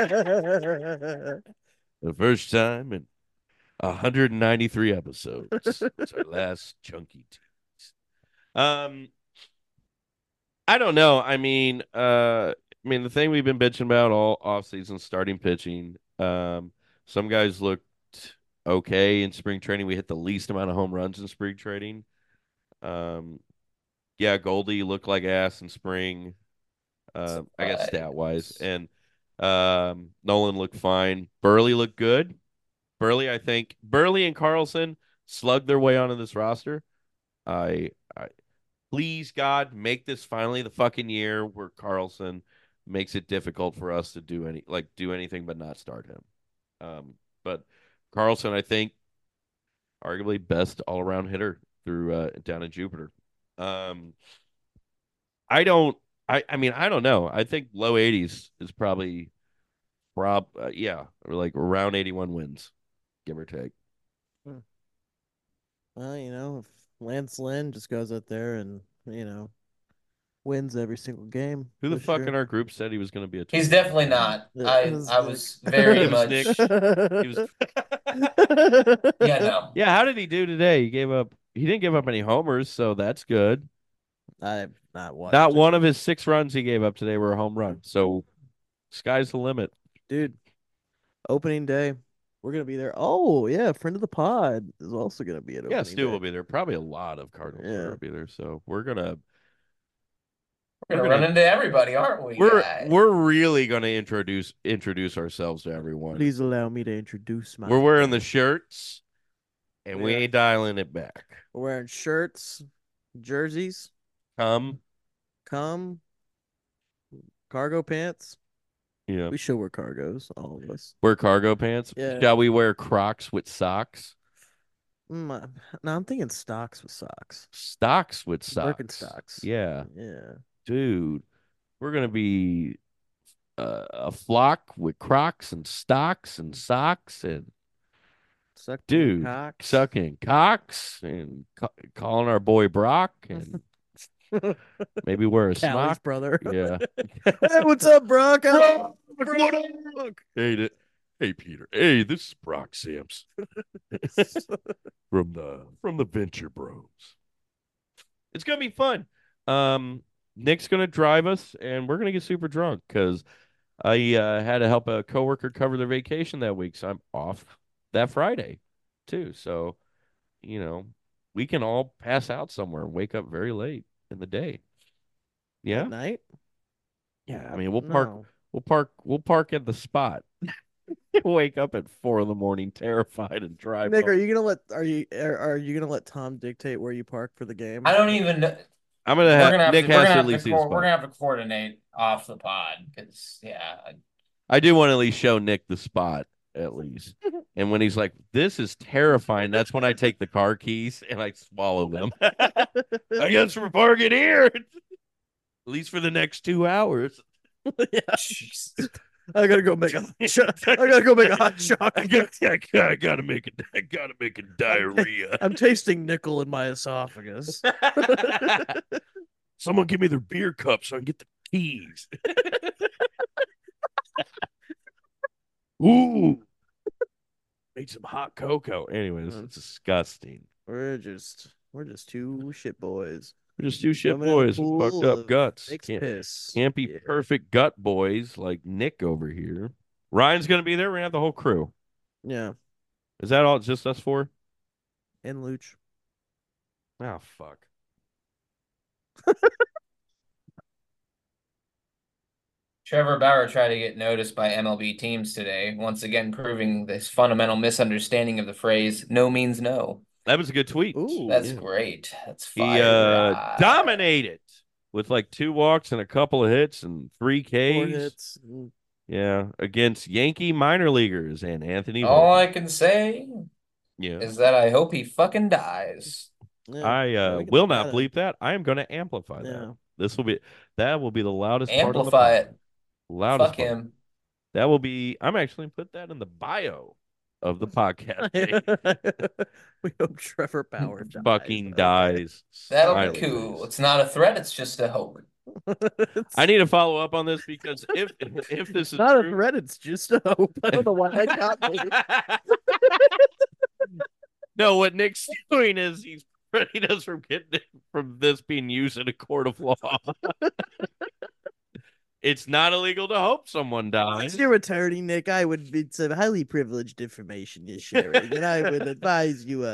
Speaker 5: first time in 193 episodes. It's our last Chunky tease. I don't know. I mean, the thing we've been bitching about all offseason, starting pitching. Some guys looked okay in spring training. We hit the least amount of home runs in spring training. Um, yeah, Goldie looked like ass in spring. I guess stat wise, and Nolan looked fine. Burley looked good. I think Burley and Carlson slugged their way onto this roster. I please God make this finally the fucking year where Carlson makes it difficult for us to do anything but not start him. But Carlson, I think, arguably best all around hitter through down in Jupiter. Um, I don't. I don't know. I think low 80s is probably yeah, or like around 81 wins, give or take.
Speaker 7: Well, if Lance Lynn just goes out there and wins every single game.
Speaker 5: Who the
Speaker 7: for
Speaker 5: fuck
Speaker 7: sure.
Speaker 5: in our group said he was going to be a
Speaker 8: He's
Speaker 5: 20?
Speaker 8: definitely not. I was very
Speaker 5: It was
Speaker 8: much.
Speaker 5: Nick. He was.
Speaker 8: Yeah, no.
Speaker 5: Yeah, how did he do today? He gave up. He didn't give up any homers, so that's good.
Speaker 7: I've not watched
Speaker 5: Not
Speaker 7: it.
Speaker 5: one of his 6 runs he gave up today were a home run. So, sky's the limit.
Speaker 7: Dude, opening day. We're gonna be there. Oh yeah, friend of the pod is also gonna be at opening
Speaker 5: Yeah, Stu
Speaker 7: day.
Speaker 5: will be there. Probably a lot of Cardinals will be there. So we're gonna
Speaker 8: run into everybody, aren't we?
Speaker 5: We're really gonna introduce ourselves to everyone.
Speaker 7: Please allow me to introduce myself.
Speaker 5: We're wearing the shirts, and we ain't dialing it back.
Speaker 7: We're wearing shirts, jerseys,
Speaker 5: come,
Speaker 7: cargo pants.
Speaker 5: Yeah,
Speaker 7: we should wear cargos, all of us.
Speaker 5: Wear cargo pants.
Speaker 7: Yeah.
Speaker 5: Shall we wear Crocs with socks?
Speaker 7: No, I'm thinking stocks with socks.
Speaker 5: Stocks with socks.
Speaker 7: Birkenstocks.
Speaker 5: Yeah.
Speaker 7: Yeah.
Speaker 5: Dude, we're gonna be a flock with Crocs and stocks and socks and sucking cocks and calling our boy Brock and maybe wear a
Speaker 7: Callie's
Speaker 5: smock.
Speaker 7: brother.
Speaker 5: Yeah.
Speaker 7: Hey, what's up, Brock?
Speaker 5: Hey, Peter. Hey, this is Brock Samps from the Venture Bros. It's gonna be fun. Nick's gonna drive us, and we're gonna get super drunk because I had to help a coworker cover their vacation that week, so I'm off that Friday too. So, we can all pass out somewhere and wake up very late in the day. Yeah,
Speaker 7: At night.
Speaker 5: Yeah, I mean we'll park at the spot. Wake up at 4 a.m, terrified, and drive.
Speaker 7: Nick,
Speaker 5: home.
Speaker 7: are you gonna let Tom dictate where you park for the game?
Speaker 8: I don't even know.
Speaker 5: I'm gonna have Nick has to at least see the spot.
Speaker 8: We're gonna have to coordinate off the pod because
Speaker 5: I do want to at least show Nick the spot at least. And when he's like, "This is terrifying," that's when I take the car keys and I swallow them. I guess we're parking here, at least for the next 2 hours.
Speaker 7: Yeah. I gotta go make a hot chocolate.
Speaker 5: I gotta make a diarrhea.
Speaker 7: I'm tasting nickel in my esophagus.
Speaker 5: Someone give me their beer cup so I can get the keys. Ooh. Made some hot cocoa. Anyways, it's disgusting.
Speaker 7: We're just two shit boys.
Speaker 5: We're just two shit boys with fucked up guts.
Speaker 7: Piss.
Speaker 5: Can't be perfect gut boys like Nick over here. Ryan's gonna be there. We're gonna have the whole crew.
Speaker 7: Yeah.
Speaker 5: Is that all? Just us 4?
Speaker 7: And Luch.
Speaker 5: Oh fuck.
Speaker 8: Trevor Bauer tried to get noticed by MLB teams today, once again proving this fundamental misunderstanding of the phrase "no means no."
Speaker 5: That was a good tweet.
Speaker 8: Ooh, that's great. That's fire.
Speaker 5: He dominated with like 2 walks and a couple of hits and 3 Ks.
Speaker 7: 4 hits.
Speaker 5: Yeah, against Yankee minor leaguers and Anthony.
Speaker 8: All I can say
Speaker 5: is
Speaker 8: that I hope he fucking dies.
Speaker 7: Yeah,
Speaker 5: I will not bleep that. I am going to amplify that. That will be the loudest part of the
Speaker 8: Amplify it.
Speaker 5: Loudest
Speaker 8: Fuck
Speaker 5: part.
Speaker 8: him.
Speaker 5: That will be. I'm actually put that in the bio of the podcast.
Speaker 7: We hope Trevor Bauer
Speaker 5: fucking dies.
Speaker 8: That'll be cool. It's not a threat. It's just a hope.
Speaker 5: I need to follow up on this because if this is
Speaker 7: not
Speaker 5: true,
Speaker 7: a threat, it's just a hope. I don't know why that got me.
Speaker 5: No, what Nick's doing is he's prevent us from this being used in a court of law. It's not illegal to hope someone dies.
Speaker 7: As your attorney, Nick, I would be some highly privileged information you're sharing, and I would advise you,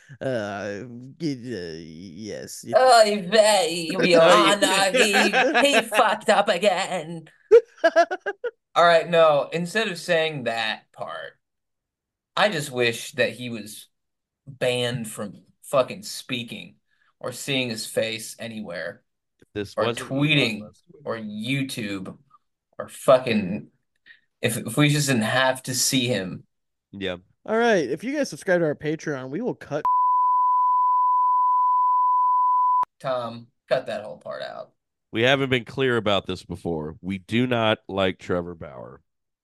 Speaker 7: yes.
Speaker 8: Your Honor, he fucked up again. All right, no, instead of saying that part, I just wish that he was banned from fucking speaking or seeing his face anywhere. Or tweeting or YouTube or fucking if we just didn't have to see him.
Speaker 5: Yeah.
Speaker 7: All right. If you guys subscribe to our Patreon, we will cut.
Speaker 8: Tom, cut that whole part out.
Speaker 5: We haven't been clear about this before. We do not like Trevor Bauer.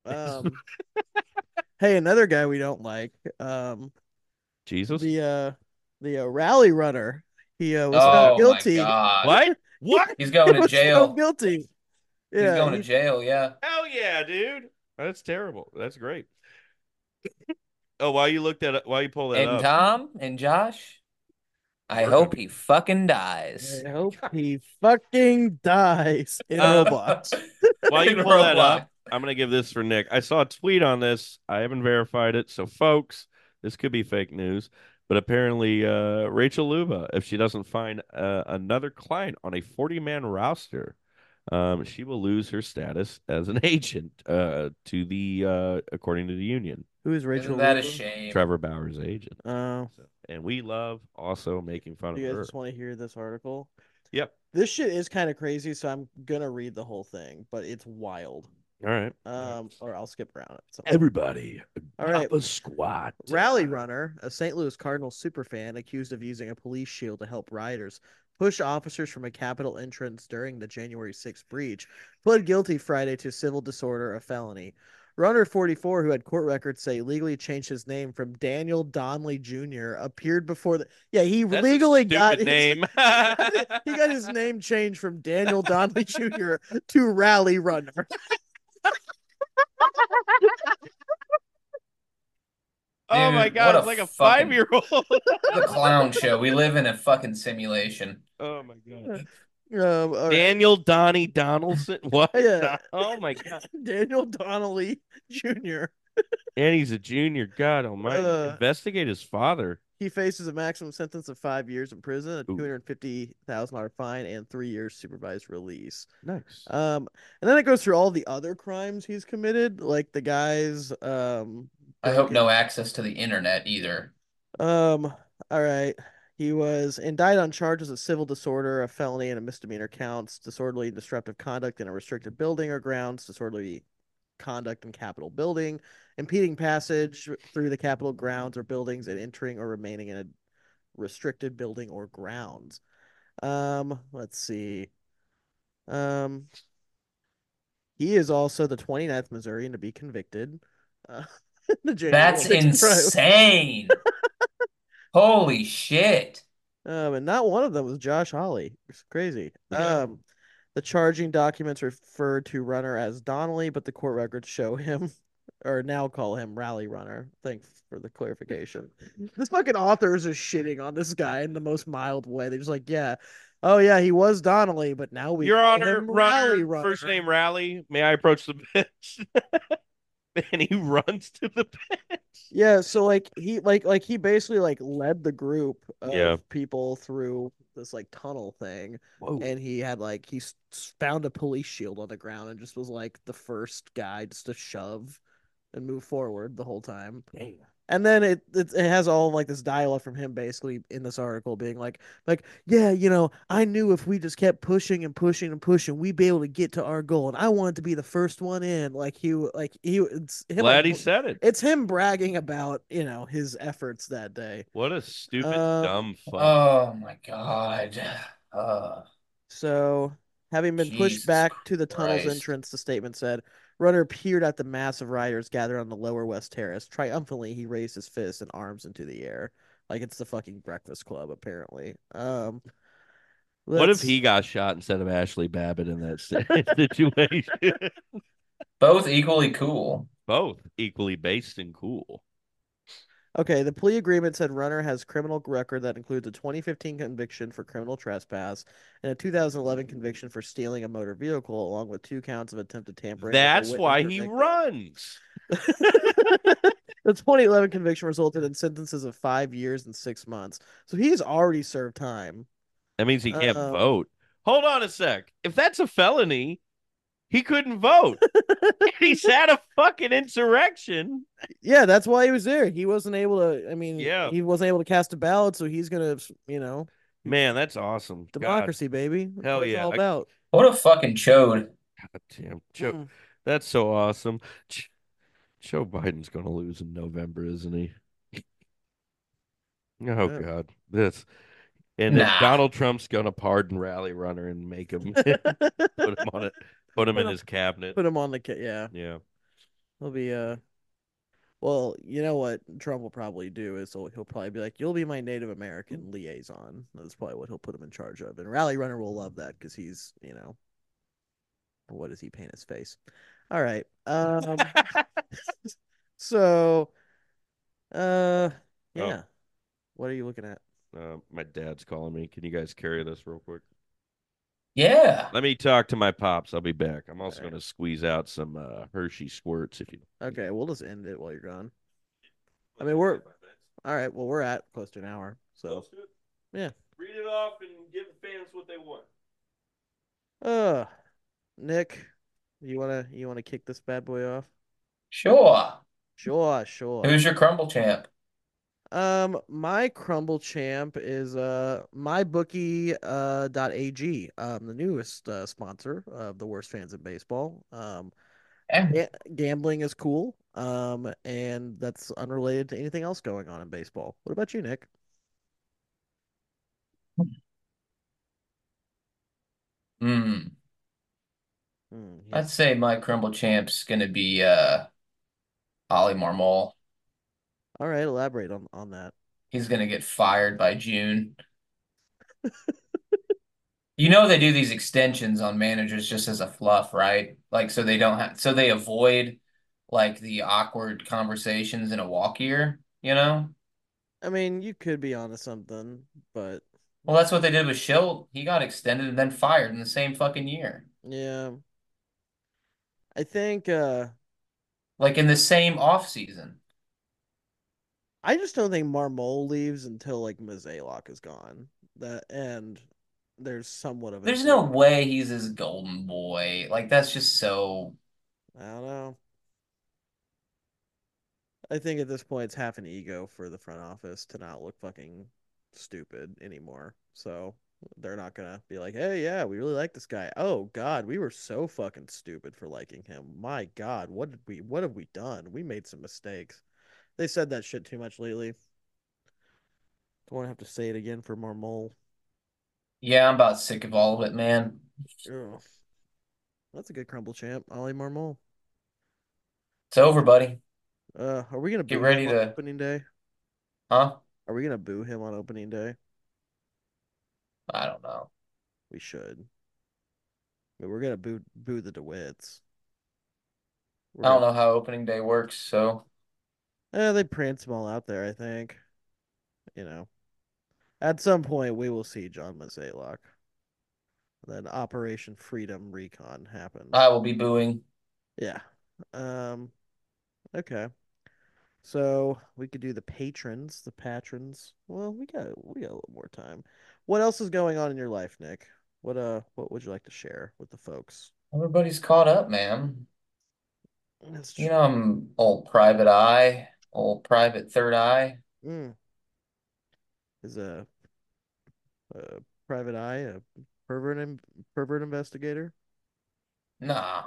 Speaker 7: Hey, another guy we don't like.
Speaker 5: Jesus.
Speaker 7: The rally runner. He was found guilty.
Speaker 8: My God.
Speaker 5: What?
Speaker 8: He's going to jail.
Speaker 7: Guilty.
Speaker 8: Yeah, he's going to jail. Yeah.
Speaker 5: Hell yeah, dude. That's terrible. That's great. Oh, while you pull that
Speaker 8: and
Speaker 5: up.
Speaker 8: And Tom and Josh, I hope he fucking dies.
Speaker 7: I hope he fucking dies in Roblox.
Speaker 5: While you pull that up, I'm going to give this for Nick. I saw a tweet on this. I haven't verified it. So, folks, this could be fake news. But apparently, Rachel Luba, if she doesn't find another client on a 40-man roster, she will lose her status as an agent according to the union.
Speaker 7: Who is Rachel
Speaker 8: Isn't that
Speaker 7: Luba?
Speaker 8: a shame?
Speaker 5: Trevor Bauer's agent.
Speaker 7: Oh.
Speaker 5: And we love also making fun of her.
Speaker 7: You guys just want to hear this article?
Speaker 5: Yep.
Speaker 7: This shit is kind of crazy, so I'm gonna read the whole thing, but it's wild.
Speaker 5: All right.
Speaker 7: Or I'll skip around it. So.
Speaker 5: Everybody,
Speaker 7: all right.
Speaker 5: a squat.
Speaker 7: Rally runner, a St. Louis Cardinals superfan, accused of using a police shield to help rioters push officers from a Capitol entrance during the January 6th breach, pled guilty Friday to civil disorder, a felony. Runner 44, who had court records say legally changed his name from Daniel Donnelly Jr., appeared before the. Yeah, he
Speaker 5: That's
Speaker 7: legally got
Speaker 5: his name.
Speaker 7: He got his name changed from Daniel Donnelly Jr. to Rally Runner.
Speaker 5: Oh my God, it's like a 5-year-old.
Speaker 8: The clown show. We live in a fucking simulation.
Speaker 5: Oh my God.
Speaker 7: Right.
Speaker 5: Daniel Donnie Donaldson. What?
Speaker 7: Yeah.
Speaker 5: Oh my God.
Speaker 7: Daniel Donnelly Jr.
Speaker 5: And he's a junior. God almighty. Investigate his father.
Speaker 7: He faces a maximum sentence of 5 years in prison, a $250,000 fine, and 3 years supervised release.
Speaker 5: Nice.
Speaker 7: And then it goes through all the other crimes he's committed, like the guys.
Speaker 8: I hope no access to the internet either.
Speaker 7: All right. He was indicted on charges of civil disorder, a felony, and a misdemeanor counts, disorderly and disruptive conduct in a restricted building or grounds, disorderly conduct in Capitol building, impeding passage through the Capitol grounds or buildings, and entering or remaining in a restricted building or grounds. Let's see. He is also the 29th Missourian to be convicted.
Speaker 8: That's insane. Holy shit.
Speaker 7: And not one of them was Josh Hawley. It's crazy. Yeah. The charging documents refer to Runner as Donnelly, but the court records show him, or now call him Rally Runner. Thanks for the clarification. This fucking authors are shitting on this guy in the most mild way. They're just like, yeah, oh yeah, he was Donnelly, but now we
Speaker 5: Your
Speaker 7: call
Speaker 5: Honor,
Speaker 7: him Rally Runner.
Speaker 5: First name Rally. May I approach the bench? And he runs to the bench.
Speaker 7: Yeah, so he basically led the group of people through this tunnel thing.
Speaker 5: Whoa.
Speaker 7: And he had he found a police shield on the ground and just was the first guy just to shove and move forward the whole time.
Speaker 5: Damn.
Speaker 7: And then it has all this dialogue from him basically in this article being yeah, I knew if we just kept pushing and pushing and pushing, we'd be able to get to our goal. And I wanted to be the first one in. It's him.
Speaker 5: Glad he said it.
Speaker 7: It's him bragging about, his efforts that day.
Speaker 5: What a stupid, dumb fuck.
Speaker 8: Oh my God.
Speaker 7: So having been pushed back to the tunnel's entrance, the statement said, Runner peered at the mass of rioters gathered on the lower West Terrace. Triumphantly, he raised his fists and arms into the air. Like it's the fucking Breakfast Club, apparently.
Speaker 5: What if he got shot instead of Ashley Babbitt in that situation?
Speaker 8: Both equally cool.
Speaker 5: Both equally based and cool.
Speaker 7: Okay, the plea agreement said Runner has criminal record that includes a 2015 conviction for criminal trespass and a 2011 conviction for stealing a motor vehicle, along with 2 counts of attempted tampering with a
Speaker 5: That's
Speaker 7: witness
Speaker 5: why
Speaker 7: or
Speaker 5: he
Speaker 7: victim.
Speaker 5: runs.
Speaker 7: The 2011 conviction resulted in sentences of 5 years and 6 months. So he has already served time.
Speaker 5: That means he can't vote. Hold on a sec. If that's a felony, he couldn't vote. He's had a fucking insurrection.
Speaker 7: Yeah, that's why he was there. He wasn't able to. I mean,
Speaker 5: Yeah.
Speaker 7: he wasn't able to cast a ballot, so he's gonna,
Speaker 5: Man, that's awesome.
Speaker 7: democracy, baby. That's
Speaker 5: Hell
Speaker 7: what it's
Speaker 5: yeah.
Speaker 7: all about.
Speaker 8: What a fucking chode.
Speaker 5: God damn. That's so awesome. Joe Biden's going to lose in November, isn't he? Oh,
Speaker 7: Yeah.
Speaker 5: God. And then
Speaker 8: Nah.
Speaker 5: Donald Trump's going to pardon Rally Runner and make him put him on it, put him in his cabinet.
Speaker 7: Put him on the yeah.
Speaker 5: Yeah.
Speaker 7: He'll be well, you know what Trump will probably do is he'll probably be like, "You'll be my Native American liaison." That's probably what he'll put him in charge of. And Rally Runner will love that because he's, what does he paint his face? All right. So, yeah.
Speaker 5: Oh.
Speaker 7: What are you looking at?
Speaker 5: My dad's calling me. Can you guys carry this real quick?
Speaker 8: Yeah.
Speaker 5: Let me talk to my pops. I'll be back. I'm also going to squeeze out some Hershey squirts if you.
Speaker 7: Okay, we'll just end it while you're gone. I mean, we're all right. Well, we're at close to an hour, so yeah.
Speaker 5: Read it off and give the fans what they want.
Speaker 7: Nick, you wanna kick this bad boy off?
Speaker 8: Sure.
Speaker 7: Sure.
Speaker 8: Who's your crumble champ?
Speaker 7: My crumble champ is mybookie .ag, the newest sponsor of the worst fans in baseball. Gambling is cool. And that's unrelated to anything else going on in baseball. What about you, Nick?
Speaker 8: I'd say my crumble champ's gonna be Ollie Marmol.
Speaker 7: All right, elaborate on that.
Speaker 8: He's gonna get fired by June. You know they do these extensions on managers just as a fluff, right? Like so they don't have so they avoid like the awkward conversations in a walk year, you know?
Speaker 7: I mean, you could be onto something, but
Speaker 8: Well, that's what they did with Schilt. He got extended and then fired in the same fucking year.
Speaker 7: yeah. I think
Speaker 8: Like in the same off season.
Speaker 7: I just don't think Marmol leaves until like Mozeliak is gone. And there's somewhat of a
Speaker 8: There's no way he's his golden boy. Like that's just so
Speaker 7: I don't know. I think at this point it's half an ego for the front office to not look fucking stupid anymore. So they're not gonna be like, "Hey, yeah, we really like this guy." Oh God, we were so fucking stupid for liking him. My God, what have we done? We made some mistakes. They said that shit too much lately. Don't want to have to say it again for Marmol.
Speaker 8: Yeah, I'm about sick of all of it, man.
Speaker 7: Ugh. That's a good crumble champ, Ollie Marmol.
Speaker 8: It's over, buddy.
Speaker 7: Are we gonna
Speaker 8: Get
Speaker 7: boo
Speaker 8: ready
Speaker 7: him on
Speaker 8: to
Speaker 7: opening day?
Speaker 8: Huh?
Speaker 7: Are we gonna boo him on opening day?
Speaker 8: I don't know.
Speaker 7: We should. I mean, we're gonna boo the DeWitts.
Speaker 8: I don't know how opening day works, so
Speaker 7: They prance them all out there, I think. At some point we will see John Mozeliak. Then Operation Freedom Recon happens.
Speaker 8: I will be booing.
Speaker 7: Yeah. Okay. So we could do the patrons. Well, we got a little more time. What else is going on in your life, Nick? What would you like to share with the folks?
Speaker 8: Everybody's caught up, man.
Speaker 7: That's true.
Speaker 8: You know, I'm old private eye, old private third eye.
Speaker 7: Is a private eye a pervert investigator?
Speaker 8: Nah.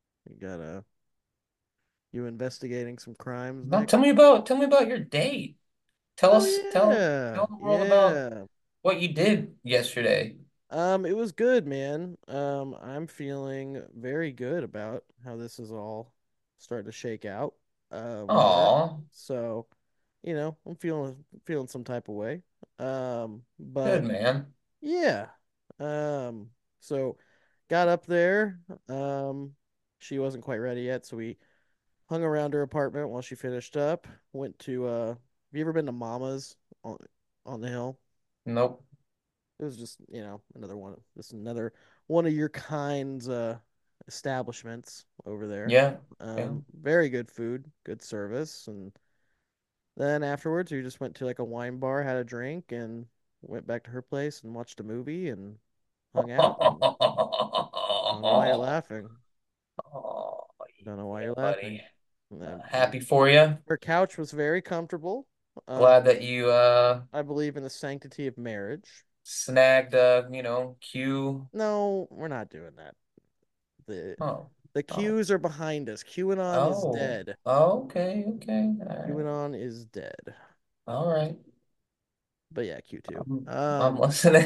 Speaker 7: You investigating some crimes,
Speaker 8: No,
Speaker 7: Nick?
Speaker 8: tell me about your date. Tell the world about what you did yesterday.
Speaker 7: It was good, man. I'm feeling very good about how this is all starting to shake out.
Speaker 8: Aw.
Speaker 7: So, I'm feeling some type of way. But
Speaker 8: Good, man.
Speaker 7: yeah. So got up there. She wasn't quite ready yet, so we hung around her apartment while she finished up. Went to Have you ever been to Mama's on the hill?
Speaker 8: Nope.
Speaker 7: It was just, another one of your kinds establishments over there.
Speaker 8: Yeah. Yeah.
Speaker 7: Very good food, good service, and then afterwards we just went to like a wine bar, had a drink, and went back to her place and watched a movie and hung out. And I don't know why you're laughing.
Speaker 8: Oh,
Speaker 7: Don't know why
Speaker 8: yeah,
Speaker 7: you're laughing.
Speaker 8: buddy. Happy for you.
Speaker 7: Her couch was very comfortable.
Speaker 8: Glad that you
Speaker 7: I believe in the sanctity of marriage.
Speaker 8: snagged Q.
Speaker 7: No, we're not doing that. The
Speaker 8: Oh.
Speaker 7: the Qs are behind us. QAnon is
Speaker 8: Oh.
Speaker 7: dead.
Speaker 8: Oh, okay, okay. All right.
Speaker 7: QAnon is dead.
Speaker 8: All right.
Speaker 7: But yeah, Q2.
Speaker 8: I'm listening.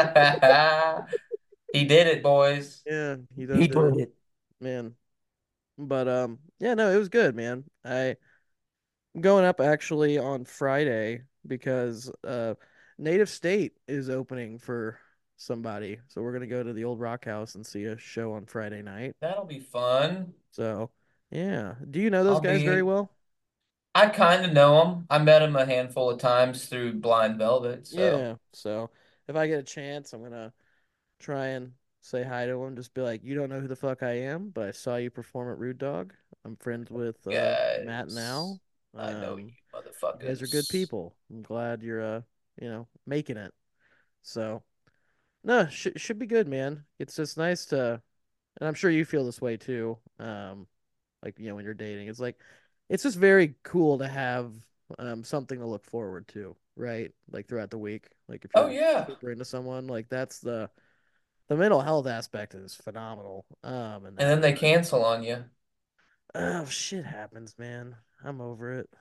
Speaker 8: He did it, boys.
Speaker 7: Yeah, he
Speaker 8: He did it.
Speaker 7: man. But yeah, no, it was good, man. I'm going up actually on Friday because Native State is opening for somebody. So we're gonna go to the old Rock House and see a show on Friday night.
Speaker 8: That'll be fun.
Speaker 7: So yeah. Do you know those guys very well?
Speaker 8: I kind of know him. I met him a handful of times through Blind Velvet. So
Speaker 7: Yeah. So if I get a chance, I'm gonna try and say hi to him. Just be like, you don't know who the fuck I am, but I saw you perform at Rude Dog. I'm friends with Matt and Al.
Speaker 8: I know you
Speaker 7: You
Speaker 8: motherfuckers.
Speaker 7: guys are good people. I'm glad you're making it. So no, should be good, man. It's just nice to, and I'm sure you feel this way too. Like when you're dating, it's just very cool to have something to look forward to, right? Like throughout the week. Like if
Speaker 8: Oh
Speaker 7: you're
Speaker 8: yeah.
Speaker 7: super into someone, like that's the mental health aspect is phenomenal.
Speaker 8: And then they cancel on you.
Speaker 7: Oh, shit happens, man. I'm over it.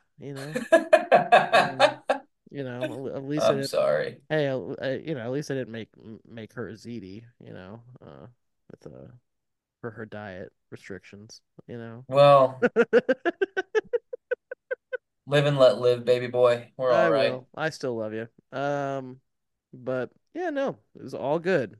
Speaker 7: At least
Speaker 8: I'm sorry.
Speaker 7: Hey, at least I didn't make her a ZD, with for her diet restrictions,
Speaker 8: Well, live and let live, baby boy. We're all right.
Speaker 7: will. I still love you. But yeah, no, it was all good.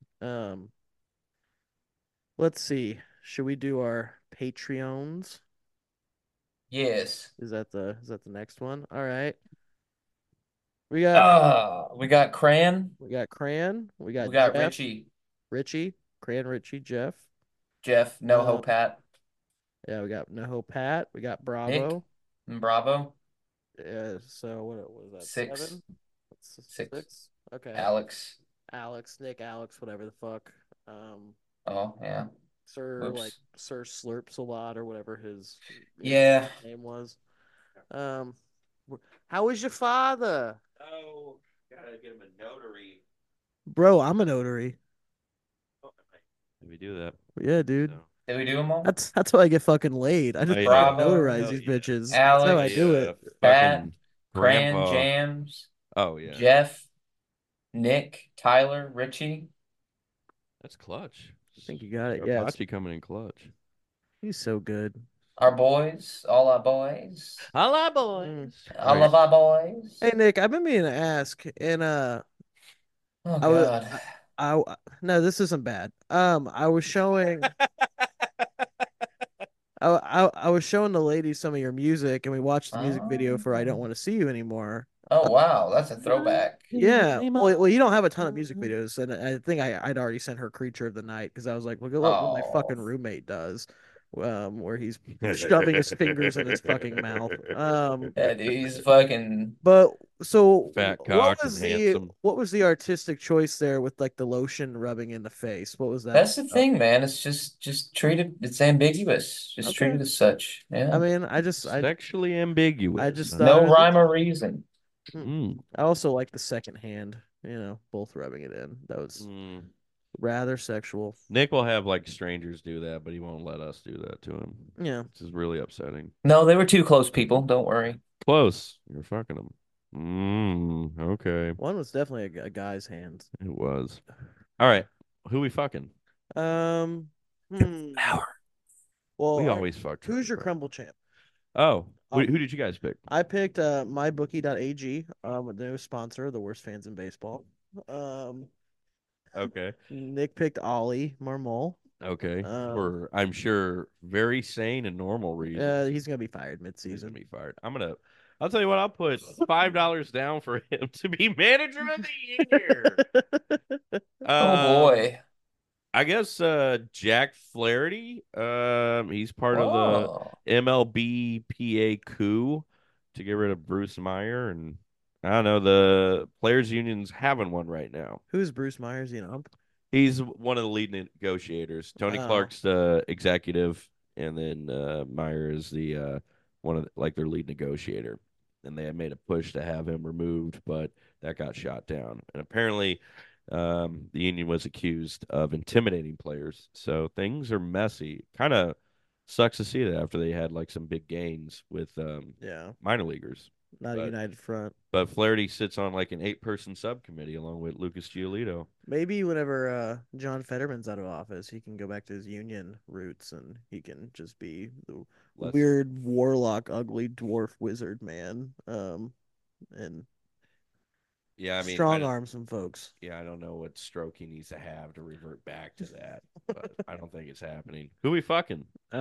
Speaker 7: Let's see. Should we do our Patreons?
Speaker 8: Yes.
Speaker 7: Is that the next one? All right. We got
Speaker 8: Cran.
Speaker 7: We got Cran. We got Jeff,
Speaker 8: Richie.
Speaker 7: Cran, Richie, Jeff.
Speaker 8: NoHo Pat.
Speaker 7: Yeah, we got NoHo Pat. We got Bravo.
Speaker 8: Nick. Bravo.
Speaker 7: Yeah, so what was that?
Speaker 8: Six.
Speaker 7: 7? Six. Okay.
Speaker 8: Alex,
Speaker 7: Nick, Alex, whatever the fuck.
Speaker 8: Oh yeah.
Speaker 7: Sir Slurps a lot or whatever his name was. How is your father?
Speaker 5: Oh, gotta get him a notary.
Speaker 7: Bro, I'm a notary.
Speaker 5: Did we do that?
Speaker 7: Yeah, dude.
Speaker 5: So.
Speaker 8: Did we do them all?
Speaker 7: That's how I get fucking laid. I just notarize these bitches.
Speaker 8: Alex,
Speaker 7: that's how I do it.
Speaker 8: Pat, Cran, Jams.
Speaker 5: Oh yeah.
Speaker 8: Jeff, Nick, Tyler, Richie.
Speaker 5: That's clutch.
Speaker 7: I think you got it. Yeah.
Speaker 5: Pachi coming in clutch.
Speaker 7: He's so good.
Speaker 8: Our boys, all our boys.
Speaker 5: All our boys.
Speaker 8: All of our boys.
Speaker 7: Hey Nick, I've been meaning to ask, and
Speaker 8: oh God.
Speaker 7: No, this isn't bad. I was showing I was showing the ladies some of your music, and we watched the music video for "I Don't Want to See You Anymore."
Speaker 8: Oh wow, that's a throwback.
Speaker 7: Yeah. Well, you don't have a ton of music videos, and I think I'd already sent her "Creature of the Night" because I was like, look at what my fucking roommate does, where he's shoving his fingers in his fucking mouth.
Speaker 8: Yeah, dude, he's fucking.
Speaker 7: But so,
Speaker 5: fat cock and handsome.
Speaker 7: What was the artistic choice there with like the lotion rubbing in the face? What was that?
Speaker 8: That's the thing, man. It's just treated. It's ambiguous. Just treated as such. Yeah.
Speaker 7: I mean,
Speaker 5: sexually ambiguous.
Speaker 7: I just
Speaker 8: no rhyme or reason.
Speaker 7: I also like the second hand. Both rubbing it in. That was rather sexual.
Speaker 5: Nick will have like strangers do that, but he won't let us do that to him.
Speaker 7: Yeah,
Speaker 5: this is really upsetting.
Speaker 8: No, they were too close, people. Don't worry.
Speaker 5: Close. You're fucking them. Okay.
Speaker 7: One was definitely a guy's hand.
Speaker 5: It was. All right. Who we fucking?
Speaker 7: Well,
Speaker 5: we always fucked.
Speaker 7: Who's your crumble champ?
Speaker 5: Oh, who did you guys pick?
Speaker 7: I picked mybookie.ag, the new sponsor, the worst fans in baseball.
Speaker 5: Okay.
Speaker 7: Nick picked Ollie Marmol.
Speaker 5: Okay. For I'm sure very sane and normal reasons.
Speaker 7: He's gonna be fired midseason.
Speaker 5: He's gonna be fired. I'm gonna I'll tell you what. I'll put $5 down for him to be manager of the year.
Speaker 8: Oh boy.
Speaker 5: I guess Jack Flaherty. He's part of
Speaker 8: Whoa.
Speaker 5: the MLBPA coup to get rid of Bruce Meyer, and I don't know. The players' union's having one right now.
Speaker 7: Who's Bruce Myers?
Speaker 5: He's one of the lead negotiators. Tony
Speaker 7: Oh.
Speaker 5: Clark's the executive, and then Meyer is the one of their lead negotiator. And they had made a push to have him removed, but that got shot down. And apparently, the union was accused of intimidating players. So things are messy. Kind of sucks to see that after they had like some big gains with minor leaguers.
Speaker 7: Not a united front.
Speaker 5: But Flaherty sits on like an 8-person subcommittee along with Lucas Giolito.
Speaker 7: Maybe whenever John Fetterman's out of office, he can go back to his union roots and he can just be the weird warlock, ugly dwarf wizard man. And
Speaker 5: yeah, I mean,
Speaker 7: strong arm some folks.
Speaker 5: Yeah, I don't know what stroke he needs to have to revert back to that, but I don't think it's happening. Who we fucking?
Speaker 7: Who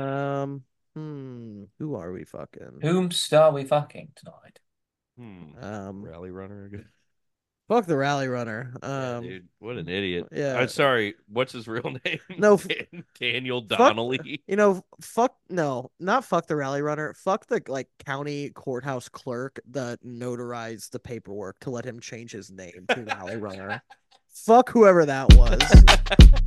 Speaker 7: are we fucking?
Speaker 8: Whomst are we fucking tonight?
Speaker 5: Rally runner again.
Speaker 7: Fuck the rally runner.
Speaker 5: Yeah, dude, what an idiot.
Speaker 7: Yeah.
Speaker 5: I'm sorry. What's his real name?
Speaker 7: No,
Speaker 5: Daniel Donnelly.
Speaker 7: Fuck not fuck the rally runner. Fuck the county courthouse clerk that notarized the paperwork to let him change his name to rally runner. Fuck whoever that was.